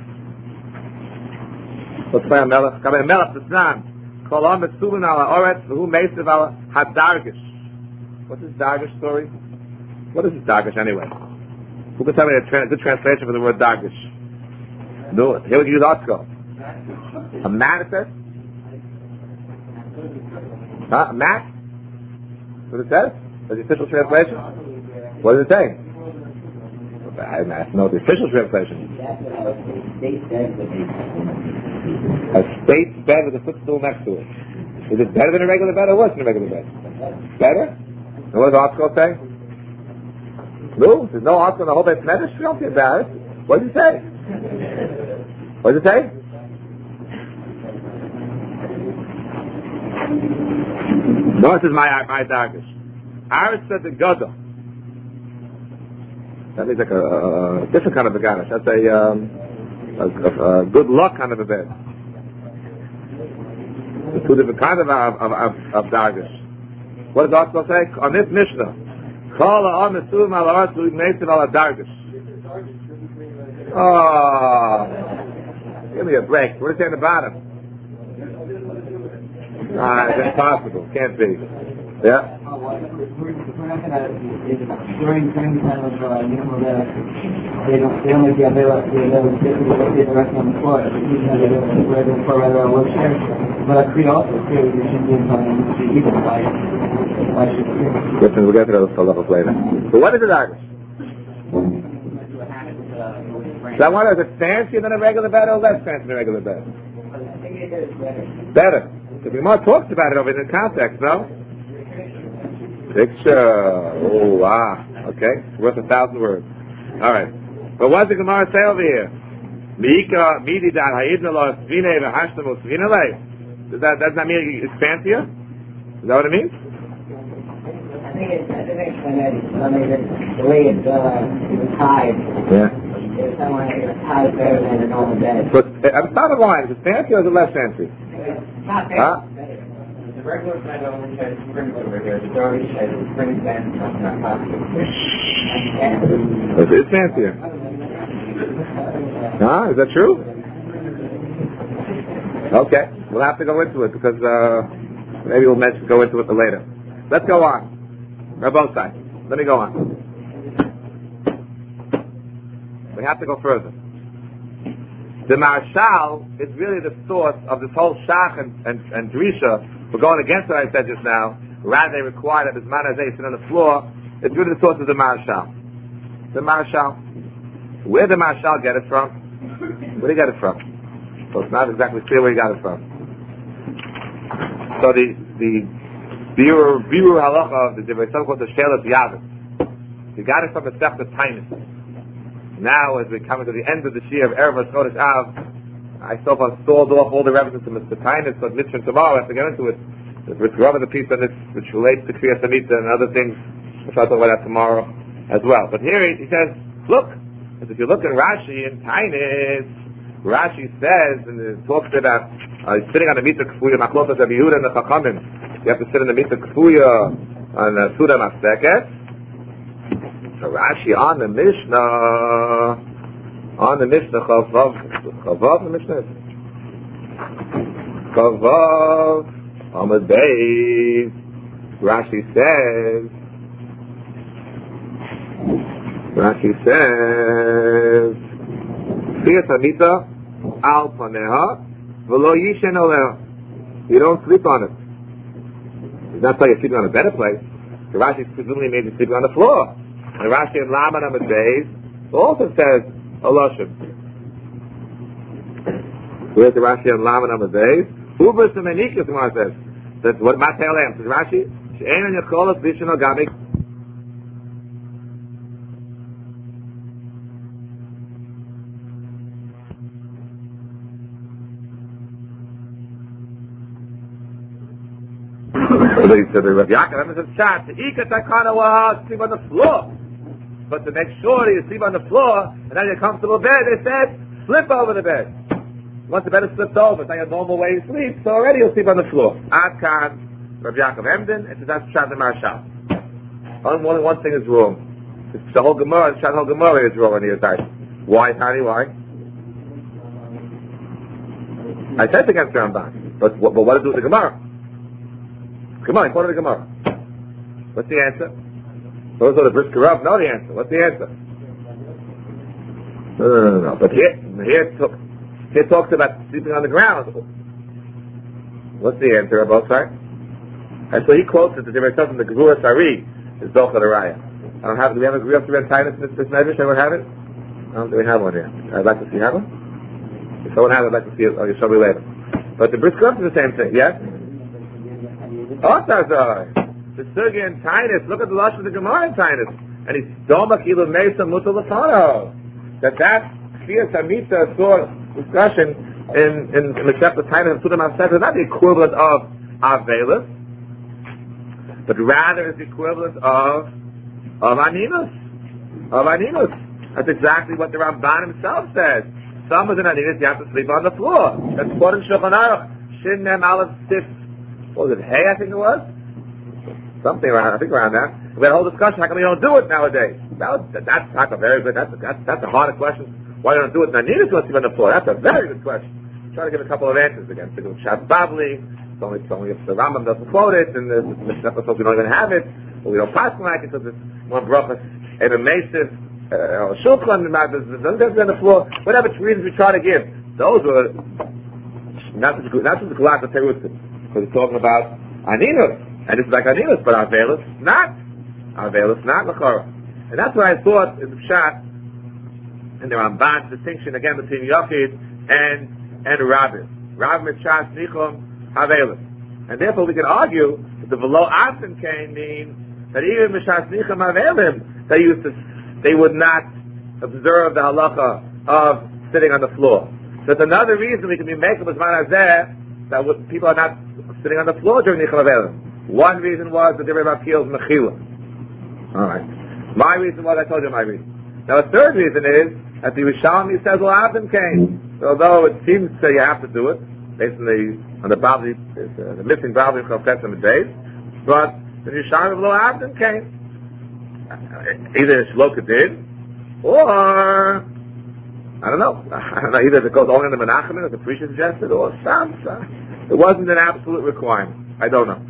What's by a Melech? Come a Melech the Znan. Kol Am Mitzuvin Ala Oretz V'Hu Meisav Ala Hadargish. What's this Dargish story? What is this Dargish anyway? Who can tell me a tra- good translation for the word Dargish? No, here we use Article. A manifest? Huh? A mat? What it says? That's the official translation? What does it say? I don't know the official translation. A state bed with a footstool next to it. Is it better than a regular bed or worse than a regular bed? Better? And what does the article say? No, there's no article in the whole bed. Don't be embarrassed. What does it say? What does it say? No, this is my my darkish. Aris said the Gadol. That means like a, a, a different kind of a garnish. That's a, um, a, a, a good luck kind of a bed. There's two different kinds of of, of, of, of darkish. What does the article say? On this Mishnah, Kol ha'am mesuvim al ha'aretz v'hu meisav ala darkish. Oh, give me a break. What does it say on the bottom? Ah, it's impossible. Can't be. Yeah? Oh, well, we're, we're not going to, during, during the time of uh, Nichim they don't, they don't make the Avela, the Avela difficult to sit directly on the floor. They usually have the Avela on the floor rather on a wheelchair. But I agree also, clearly, there shouldn't be a time to see either by why should it? Listen, we'll get to those levels later. So what is it, Argus? That one, is it fancier than a regular bed or less fancy than a regular bed? I think it is better. Better. The Gemara talks about it over in the context, no? Picture. Oh, ah. Okay. It's worth a thousand words. All right. But what does the Gemara say over here? Mika, midi dan ha'idna lo svine v'hashtam o svine lei. Does that, does that mean it's fancier? Is that what it means? I think it's, I think it's, I mean, the way it's, uh, it's tied. Yeah. It's someone it's tied better than a normal bed. But at the bottom line, is it fancy or is it less fancy? It's not fancy. Huh? The regular bed only has springs over here. The Darvish has springs and not possible. It's fancier. Huh? Is that true? Okay. We'll have to go into it because uh, maybe we'll mention, go into it later. Let's go on. On both sides. Let me go on. We have to go further. The Marshal is really the source of this whole Shach and, and, and Drisha. We're going against what I said just now. Rather, they require that this man has sit on the floor. It's really the source of the Marshal. The Marshal. Where did the Marshal get it from? Where did he get it from? So it's not exactly clear where he got it from. So the the Biur Biur Halacha of the Divrei Tzadok called the Shelas Yavin. He got it from the Sefta Tainis. Now, as we're coming to the end of the Shir of Erev Chodesh Av, I so far stalled off all the references to Mister Tainis, but Mitzvah tomorrow, I have to get into it. We're covering the piece on this, which relates to Kriyas Hamita and other things. We'll try to talk about that tomorrow as well. But here he, he says, look, if you look in Rashi in Tainis, Rashi says, and it talks about uh, sitting on the Mita Kfuya, Maklotas of Yehuda and the Chachamim. You have to sit in the Mita Kfuya on the Suda Maseket. So Rashi on the Mishnah, on the Mishnah, Chavav, Chavav, the Mishnah, Chavav, Amud Beis, Rashi says, Rashi says, Kriyas Hamita, Al Paneha, V'lo yishen oleo. You don't sleep on it. He's not telling you sleeping on a better place. The Rashi presumably means you sleeping on the floor. And the Rashi in Lama number days also says Oloshim. Where's the Rashi in Lama number days? Ubers and Menikas, the Gemara says. That's what Matei Lam says. Rashi, She'en and Yecholos Bishon Ogabik. So he said, Rav Yaakov, says, "Chat, to eat takana was sleep on the floor, but to make sure that you sleep on the floor and have your comfortable bed, they said, slip over the bed. Once the bed is slipped over, it's not your normal way you sleep, so already you'll sleep on the floor." Ad Kan, Rav Yaakov Emden, and that's Pshat and Marshal. Only one thing is wrong. It's the whole Gemara, the whole Gemara is wrong on the side. Why, honey? Why? I said against the Ramban, but, but what to do with the Gemara? Come on, quote the Gemara. What's the answer? Those are the Brisker Rav know the answer. What's the answer? No, no, no, no. But here, here, talk, here talks about sleeping on the ground. What's the answer about that? And so he quotes it. The difference in the Gevurah Sari is Docha Raya. I don't have. Do we have a Gevurah Sari Tinus in this measure? Anyone have it? I don't think we have one here. I'd like to see. Have one? If someone has, I'd like to see it. I'll show me later. But the Brisker Rav is the same thing. Yes. Otazai. The Sugi in Tinus. Look at the lush of the Gemara in Tinus. And he's Doma Kilu Mesa Mutal Lefano. That that Kfiyas Hamita sort discussion in in in the chapter Tinus and Sudam Aseh is not the equivalent of Avelis, but rather is the equivalent of of Aninus. Of Aninus. That's exactly what the Ramban himself says. Some of the Aninus you have to sleep on the floor. That's quoted in Shulchan Aruch. Shin Nem Aleph Sif. What was it? Hey, I think it was? Something around, I think around that. We had a whole discussion, how come we don't do it nowadays? That was, that, that's not a very good, that's a, that's, that's a harder question. Why don't you do it? Now, neither to sleep on the floor. That's a very good question. I'm trying to give a couple of answers again. So, Shabbat Babli, it's only, it's only if the Rambam doesn't quote it, and the Mishnah says we don't even have it, or we don't pass like it, so there's one brachas, and a massive, uh, shulchan, doesn't on the floor, whatever reasons we try to give. Those were, not just, not just the Galata Terutzim. Because it's talking about Aninus, and this is like Aninus, but Avelis not. Avelis not Lachora. And that's what I thought in the Pshat, in the Ramban's distinction again between Yochid and and Rabbis. Rabbis Mitshas Nichum Avelis. And therefore we can argue that the Velo Asen Kain means that even Mitshas Nichum Avelim, they used to, they would not observe the halacha of sitting on the floor. So that's another reason we can be making with Manazeh that people are not sitting on the floor during Nichol Avelim. One reason was that they were about Kiel's Mechila. Alright. My reason was, I told you my reason. Now the third reason is that the Yerushalmi says, well, Adam came. So although it seems that you have to do it, based on the, on the Babli, uh, the missing Babli of Chalketzim days, but the Yerushalmi of Lo Adam came. Either Shloka did, or, I don't know, I don't know, either it goes only in the Menachem, as the preacher suggested, or some, it wasn't an absolute requirement. I don't know.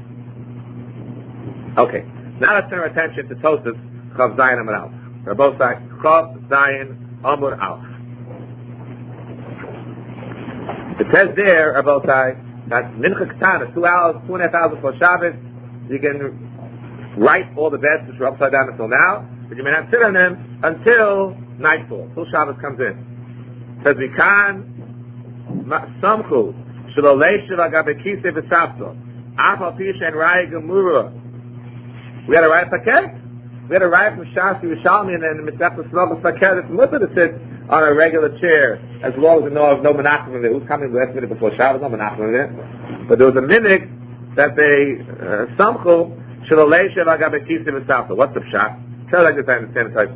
Okay. Now let's turn our attention to Tosafos, Chav Zayin Amud Aleph. They're both like Chav Zayin Amud Aleph. It says there about that Mincha Ketana, two hours, two and a half hours before Shabbos, you can write all the beds which are upside down until now, but you may not sit on them until nightfall, until Shabbos comes in. It says we can Samchu. We had a right paket. We had a right from Shas Yerushalmi and then Mitzvah Slavos paket. It's mutter to sit on a regular chair as long as we know of no menachem in there. Who's coming last minute before Shabbos? No menachem in there. But there was a minute that they samchu shalolei sheva gabekisi v'safta. What's the pshat? Tell like this I understand the type.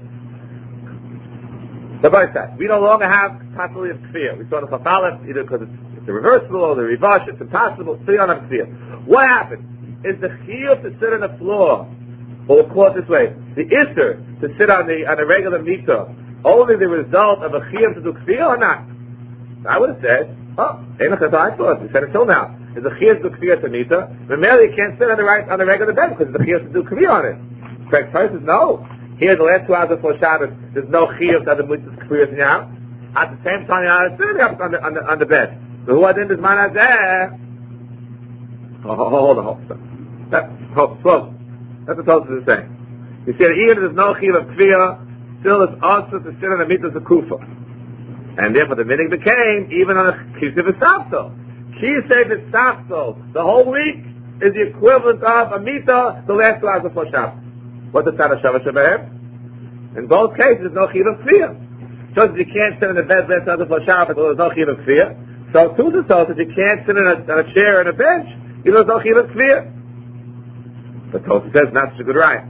The boy said we no longer have possibility of kfir. We saw the chafalef either because it's the reversible or the revash, it's impossible. So you don't have fear. What happened? Is the chiyuv to sit on the floor, or we'll call it this way, the isser to sit on the on a regular mita, only the result of a chiyuv to do kfir or not? I would have said, oh, ain't I thought. We said until now. Is the chiyuv to do kfir to mita? But merely you can't sit on the right on the regular bed because the chiyuv to do kfir on it. Correct person says no. Here the last two hours before Shabbos, there's no chiyuv to do kfir now. At the same time, you're not sitting up on the on the on the bed. So who adin this man hazeh? Oh, hold on, hold on. That, hold, slow. That's what Tosfos is saying. You see, even if there's no chiyuv of kfiyah, still it's also to sit on the mitzvahs of kufa. And therefore the meaning became, even on a kisei v'safto. Kisei v'safto, the whole week is the equivalent of a mita, the last two hours before Shabbos. What's the tzad of Shabbos Shabbat? In both cases, there's no chiyuv of kfiyah. Just as you can't sit in the bed last hours before Shabbos, there's no chiyuv of kfiyah. So too the so that you can't sit in a, on a chair and a bench, you know, there's no chiyuv of kfiyah. But Tosfos says not such a good raya.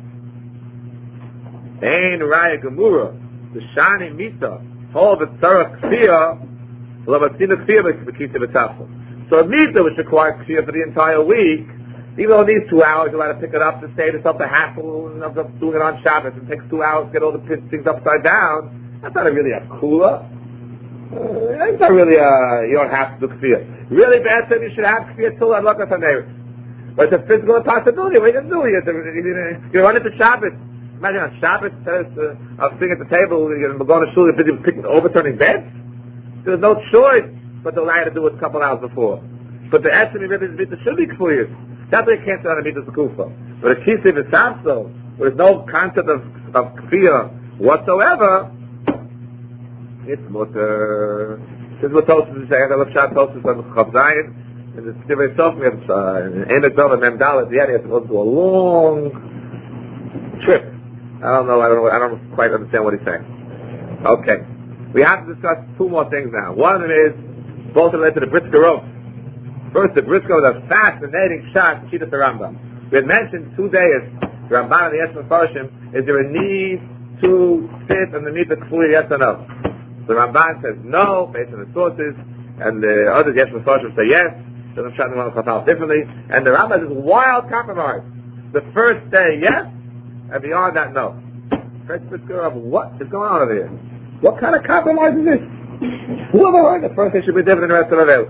Ein raya gemura, the shani mita, hold the tzarach kfiyah, l'matzina kfiyah b'kisei v'tafel. So a mita which requires kfiyah for the entire week, even though it needs two hours, you're allowed to pick it up to save yourself the hassle of doing it on Shabbos. It takes two hours to get all the things upside down. That's not really a kula. Uh, it's not really a, you don't have to do kfiyah. Really bad thing, you should have kfiyah till I look at the neighbor. But it's a physical impossibility. What are you going to do? You're, you're running to Shabbos. Imagine on Shabbos, uh, I was sitting at the table, you're going to shul, you're busy picking, overturning beds. There's no choice but to allow you to do it a couple hours before. But the estimate of the should be clear. That's why you can't sit on a mitzvah kufa. But a kisei v'safto, where there's no concept of, of kfiyah whatsoever, it's mutter. This is what Tosfos is saying. I love Shad Tosfos on Chav Zayin. And the Stivei Sof, we have in Emek Dov and Mem Dalet, the idea has to go through a long trip. I don't know, I don't know, I don't quite understand what he's saying. Okay. We have to discuss two more things now. One of them is, both related to the Brisker Rosh. First, the Brisker was a fascinating shot to Shitas Rambam. We had mentioned two days, the Ramban and the Yesh Mefarshim, is there a need to sit on the Mita Kfuli, yes or no? The Ramban says no, based on the sources, and the other Yesh Mefarshim say yes, so I'm shouting on the Chazal differently, and the Rambam is a wild compromise. The first day, yes, and beyond that, no. First Brisker of what is going on over here? What kind of compromise is this? Who ever heard the first day should be different than the rest of the day?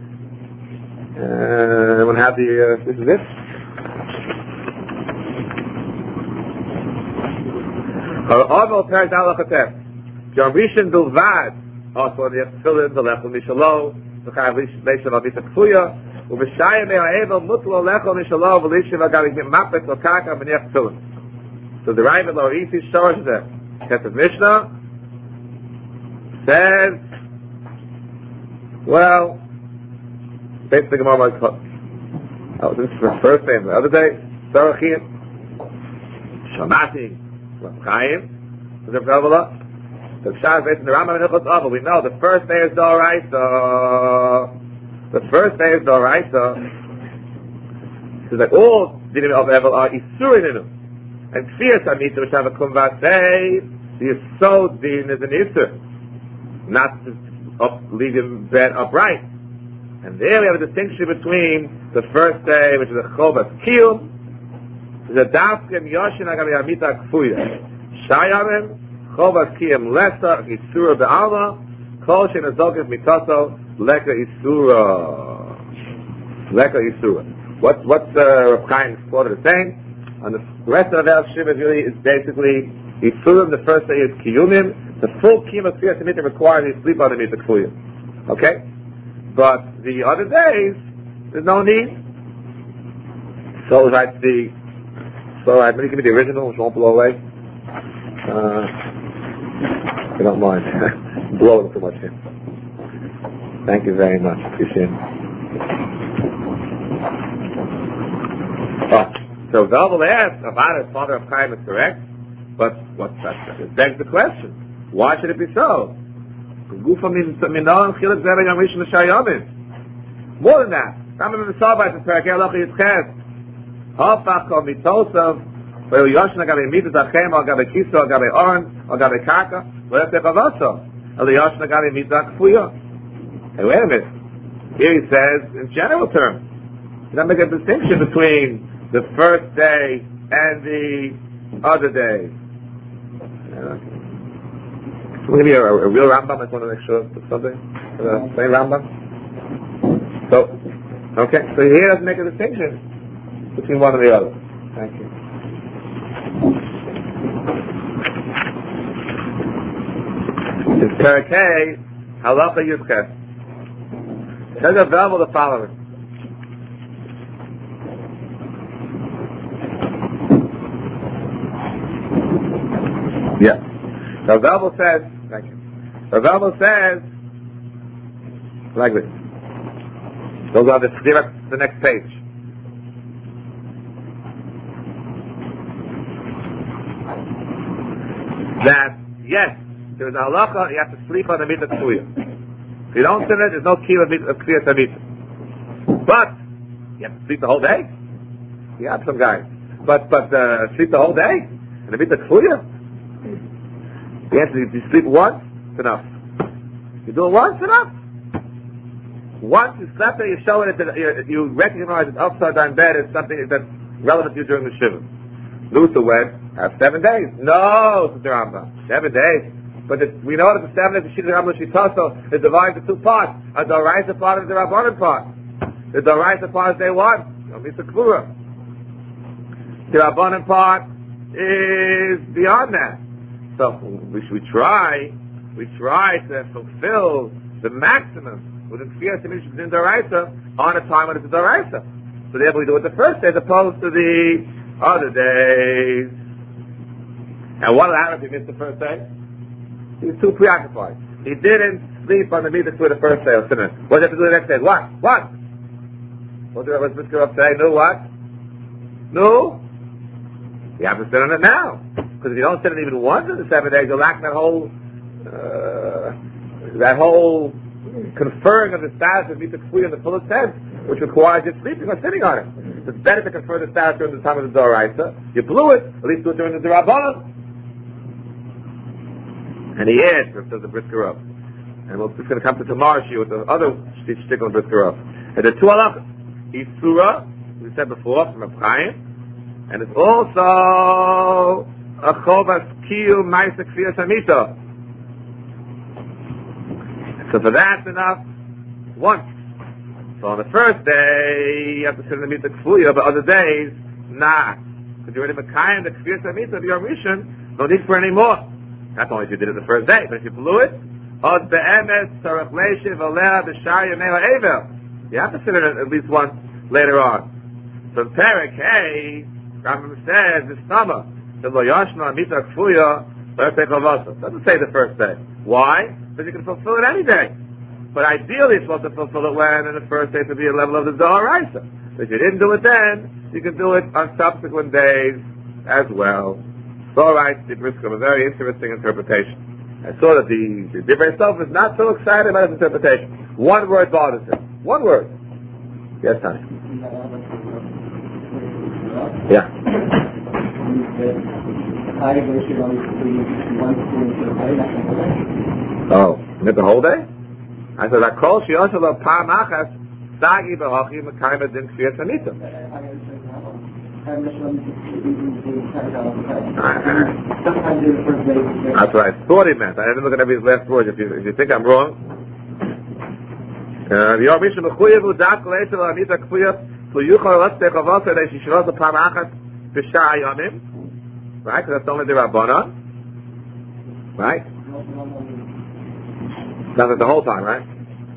Uh, everyone have the, uh, this is it? Oval Peres Alachatev. John Rishon Bilvad. Also, the Tefillin, the Lechel Mishalo, the Chayav Leishav Avita Kfuya, Uveshayim Me'aevel Mutlo Lechel Mishalo, V'lishav Agavim Mapet Lokaka V'nech Tefillin. So the Raiva Lo Isi Shorish there. Kesef Mishnah says, well, basically, Gemara was called. Oh, this is the first day. The other day, Sarachim, Shamati, Chaim, the Rebbelah. The Pshah is based on the Rambam and Hilchos Avos. We know the first day is D'oraisa. The first day is D'oraisa. So that all dinim of Evel are Isurim. And Kfiyas Amita, which have a Kumvat say, the Yisod din is an Isur. Not to up, leave him bed upright. And there we have a distinction between the first day, which is a Chovas Kiyum, is a Dafkim Yoshin Agabi Amita Kfuya. Shayamim, Chovas Kiyum Lesa, Isura Be'alma, Kol Shen Azokif Mitaso, Leka Isura. Leka Isura. What's, what's the Rav Chaim quoted as saying? And the rest of the El Shiva really is basically Isurim, the first day is Kiyumim, the full Kiyum of Kfiyas Amita requires you sleep on the Mita Kfuya. Okay? But the other days, there's no need. So right the so right, maybe give me the original, which won't blow away. Uh, if you don't mind. Blowing too much here. Thank you very much. Appreciate it. Oh, so Zavel asked, Avada's father of Chaim is correct, but what's that? It begs the question. Why should it be so? More than that, Rambam in the Sabbath is Perkei Halacha Yitzches. Hafach kol mitosav, ve'u yoshin agabe mitas achem, or agabe kiso, or agabe oren, or agabe karka, ve'u techavaso, or yoshin agabe mitas kfuya. Hey, wait a minute. Here he says, in general terms, he doesn't make a distinction between the first day and the other day. Uh, Maybe a, a real Rambam. I just want to make sure it's something. Uh, same Rambam. So, okay. So here doesn't make a distinction between one and the other. Thank you. It's Perkei Halacha Yudches. Says available the following. Yeah. The available says, thank you. The available says, like this. Those are the, the next page. That, yes, there is a halacha, you have to sleep on the mitzvah ksuya. If you don't sit it, there's no key of ksuya mitzvah. But, you have to sleep the whole day? You have some guys. But, but, uh, sleep the whole day? And the mitzvah ksuya? The answer is, you sleep once, it's enough. You do it once, enough. Once you slept and you show it, you recognize that upside down bed is something that's relevant to you during the shiva. Lose the wed, have seven days. No, says the Rambam. Seven days. But the, we know that the seven days of Shita Rambam Shitaso is divided into two parts. A Doraisa part and the Rabbanan part. The Doraisa part is day one. No Mitzvah Kvura. The Rabbanan part is beyond that. So we, we try, we try to fulfill the maximum within Kfiyas Hamishah within Doraisa on a time when it's a Doraisa. So therefore we do it the first day as opposed to the other days. And what will happen if he missed the first day? He was too preoccupied. He didn't sleep on the mitzvah for the first day of Sinan. What did he have to do the next day? What? What? What did Rabbi Smith up today? No what? No? You have to sit on it now. Because if you don't sit on it even once in the seven days, you'll lack that whole uh, that whole conferring of the status of mitzvah kfui in the fullest sense, which requires you sleeping or sitting on it. It's better to confer the status during the time of the Doraisa. You blew it, at least do it during the Rabbanan. And he adds, says the Brisker Rav. And we're just going to come to tomorrow's year with the other shtickle Brisker Rav. And the two halachas. Isura, we said before, from Reb Chaim. And it's also a chovas kiyu ma'aseh kfiyas hamita. So for that, enough once. So on the first day, you have to sit in the mitzvah kfuya, but other days, nah. Because you're already mekayim the kfiyas hamita of your mission, no need for any more. That's only if you did it the first day. But if you blew it, od be'emes tzarech leishiv aleh b'shar yemei ha'evel. You have to sit in it at least once later on. So in Perek, hey, Rambam says, this summer, the lo yashna mitzvah kfuya, doesn't say the first day. Why? Because you can fulfill it any day. But ideally, you're supposed to fulfill it when, in the first day, to be a level of the Doraisa. If you didn't do it then, you can do it on subsequent days as well. So, all right, the Brisker, a very interesting interpretation. I saw that the, the Divrei Sof is not so excited about his interpretation. One word bothers him. One word. Yes, honey. Yeah. Oh, you get the whole day? I said, "Akol she'osel par machas sagi b'hochi mekayim din kfiyas hamita." That's what I thought he meant. I didn't look at every last word. If you, if you think I'm wrong, the Yom Rishon mechuyev u'dat koleisel hamita kfiyas lu'yuchal l'tzei chavos edei shishros par machas b'shar hayomim. Right? Because that's only the Rabbanan. Right? Sounds like the whole time, right?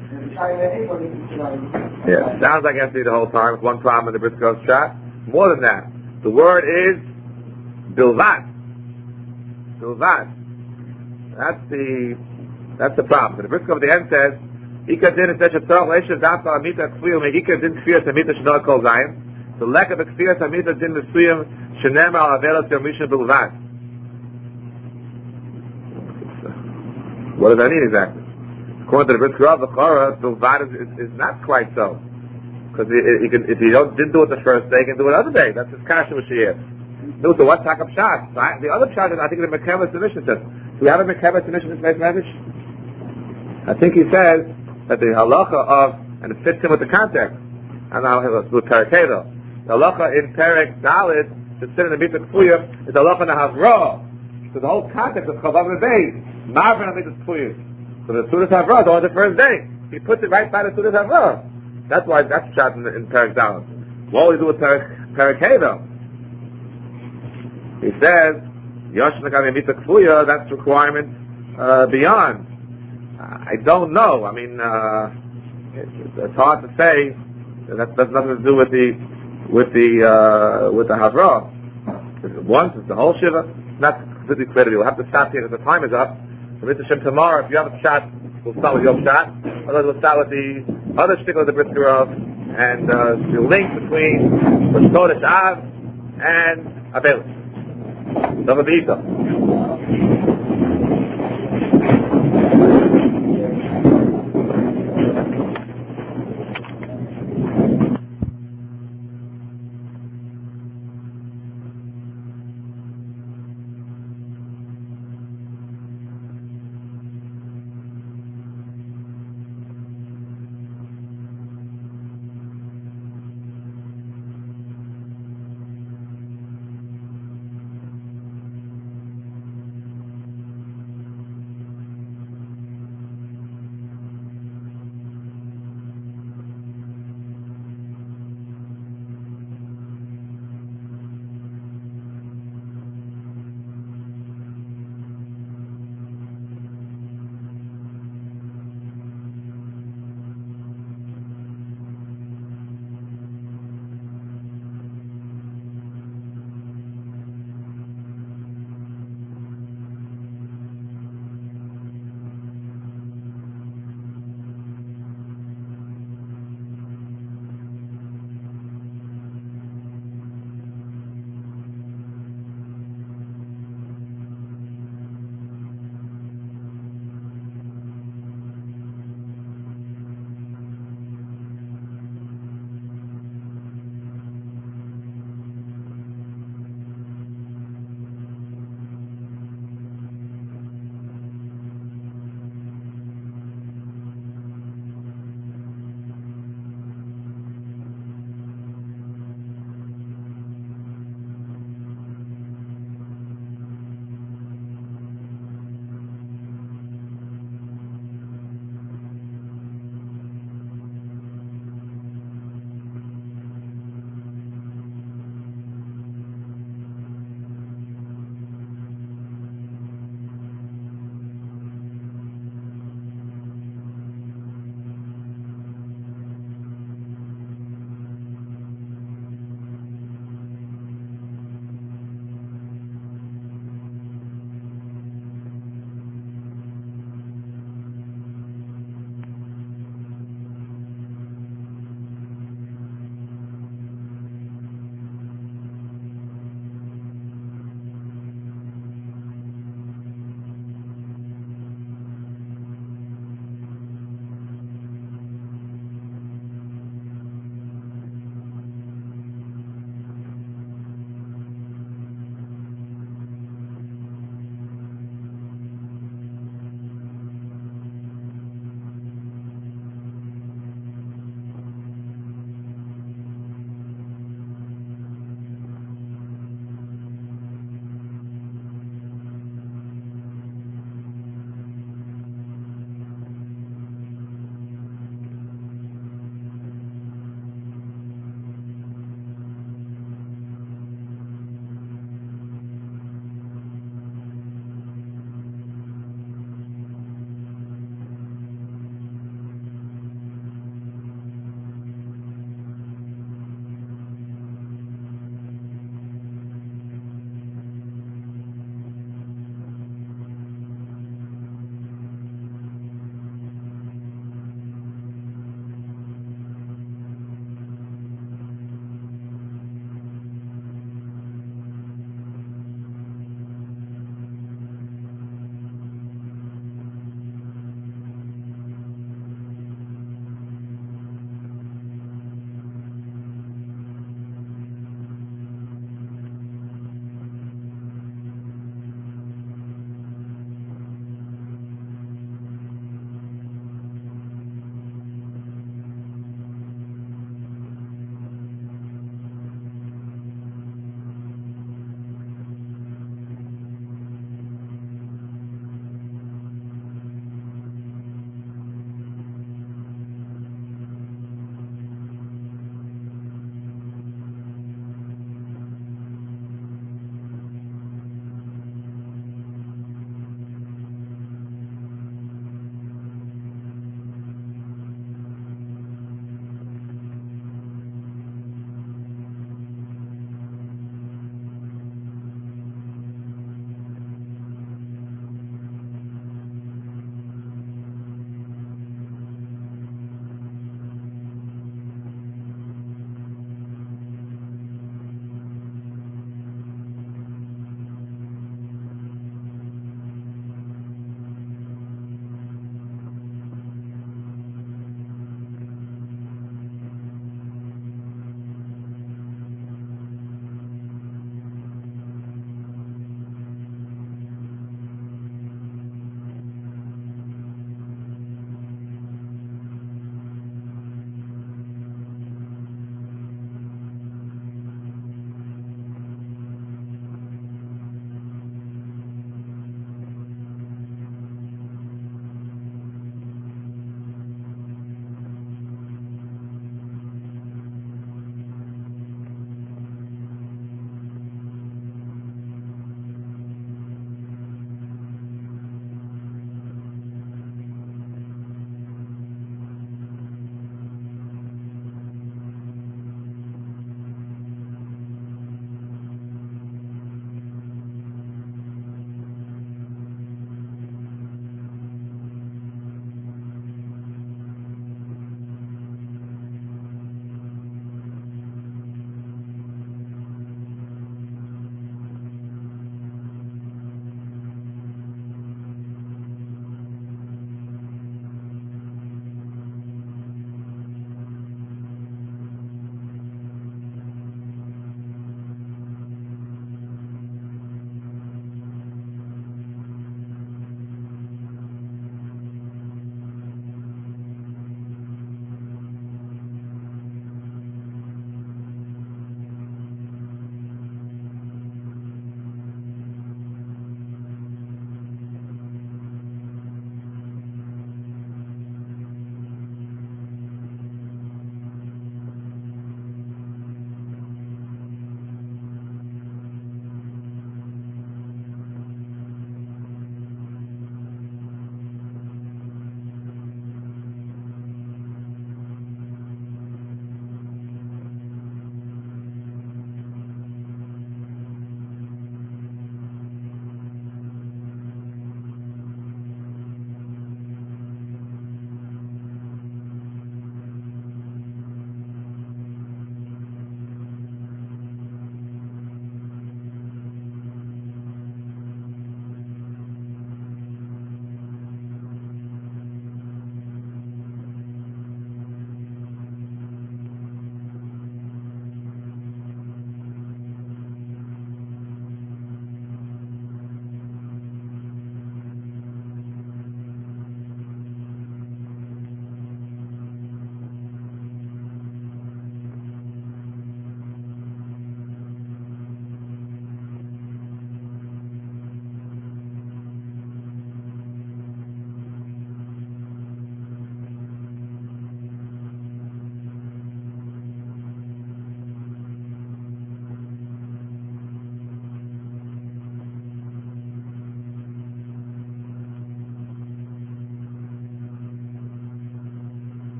Yeah, sounds like it has to be the whole time. With one problem in the Brisker shot. More than that, the word is bilvat. Bilvat. That's the that's the problem. The Brisker at the end says, "Ika din eseshet tzarach leishav dafka amita kfiyum ika din kfiyas amita shenol kol zayin." The lack of kfiyas amita din mesuyim shenem al avelos yom rishon bilvat. What does that mean exactly? According to the Brisker Rav, the Chora, the Bilvat is, is, is not quite so. Because if you don't, didn't do it the first day, you can do it the other day. That's his kasha which he is. No, so what's Takab Shas? The other Shas, I think the Mekeves submission says. Do we have a Mekeves submission in this message? I think he says that the halacha of, and it fits in with the context. I don't know how to do Perek though. The halacha in Perek Daled, to sit in the mitzvah kfuyah, is the halacha Nahavra. So the whole context of Chavav Rebbeis, Marvin mitzvah kfuyah. So the Sudas Havra is on the first day. He puts it right by the Sudas Havra. That's why that's shot in, in Perek Daled. What will we do with Perek Perek though? He says, Yoshna Kami Mitzvah Kfuya, that's requirement uh, beyond. Uh, I don't know. I mean, uh, It's, it's hard to say. That has nothing to do with the with the uh, with the Havra. Once it's the whole shiva, not completely clear to you. We'll have to stop here because the time is up. So Mister Shem, tomorrow, if you have a shot, we'll start with your shot. Otherwise, we'll start with the other shtickle of the Brit Milah and uh, the link between the Kodesh Av and Abelis. Dava B'Ita.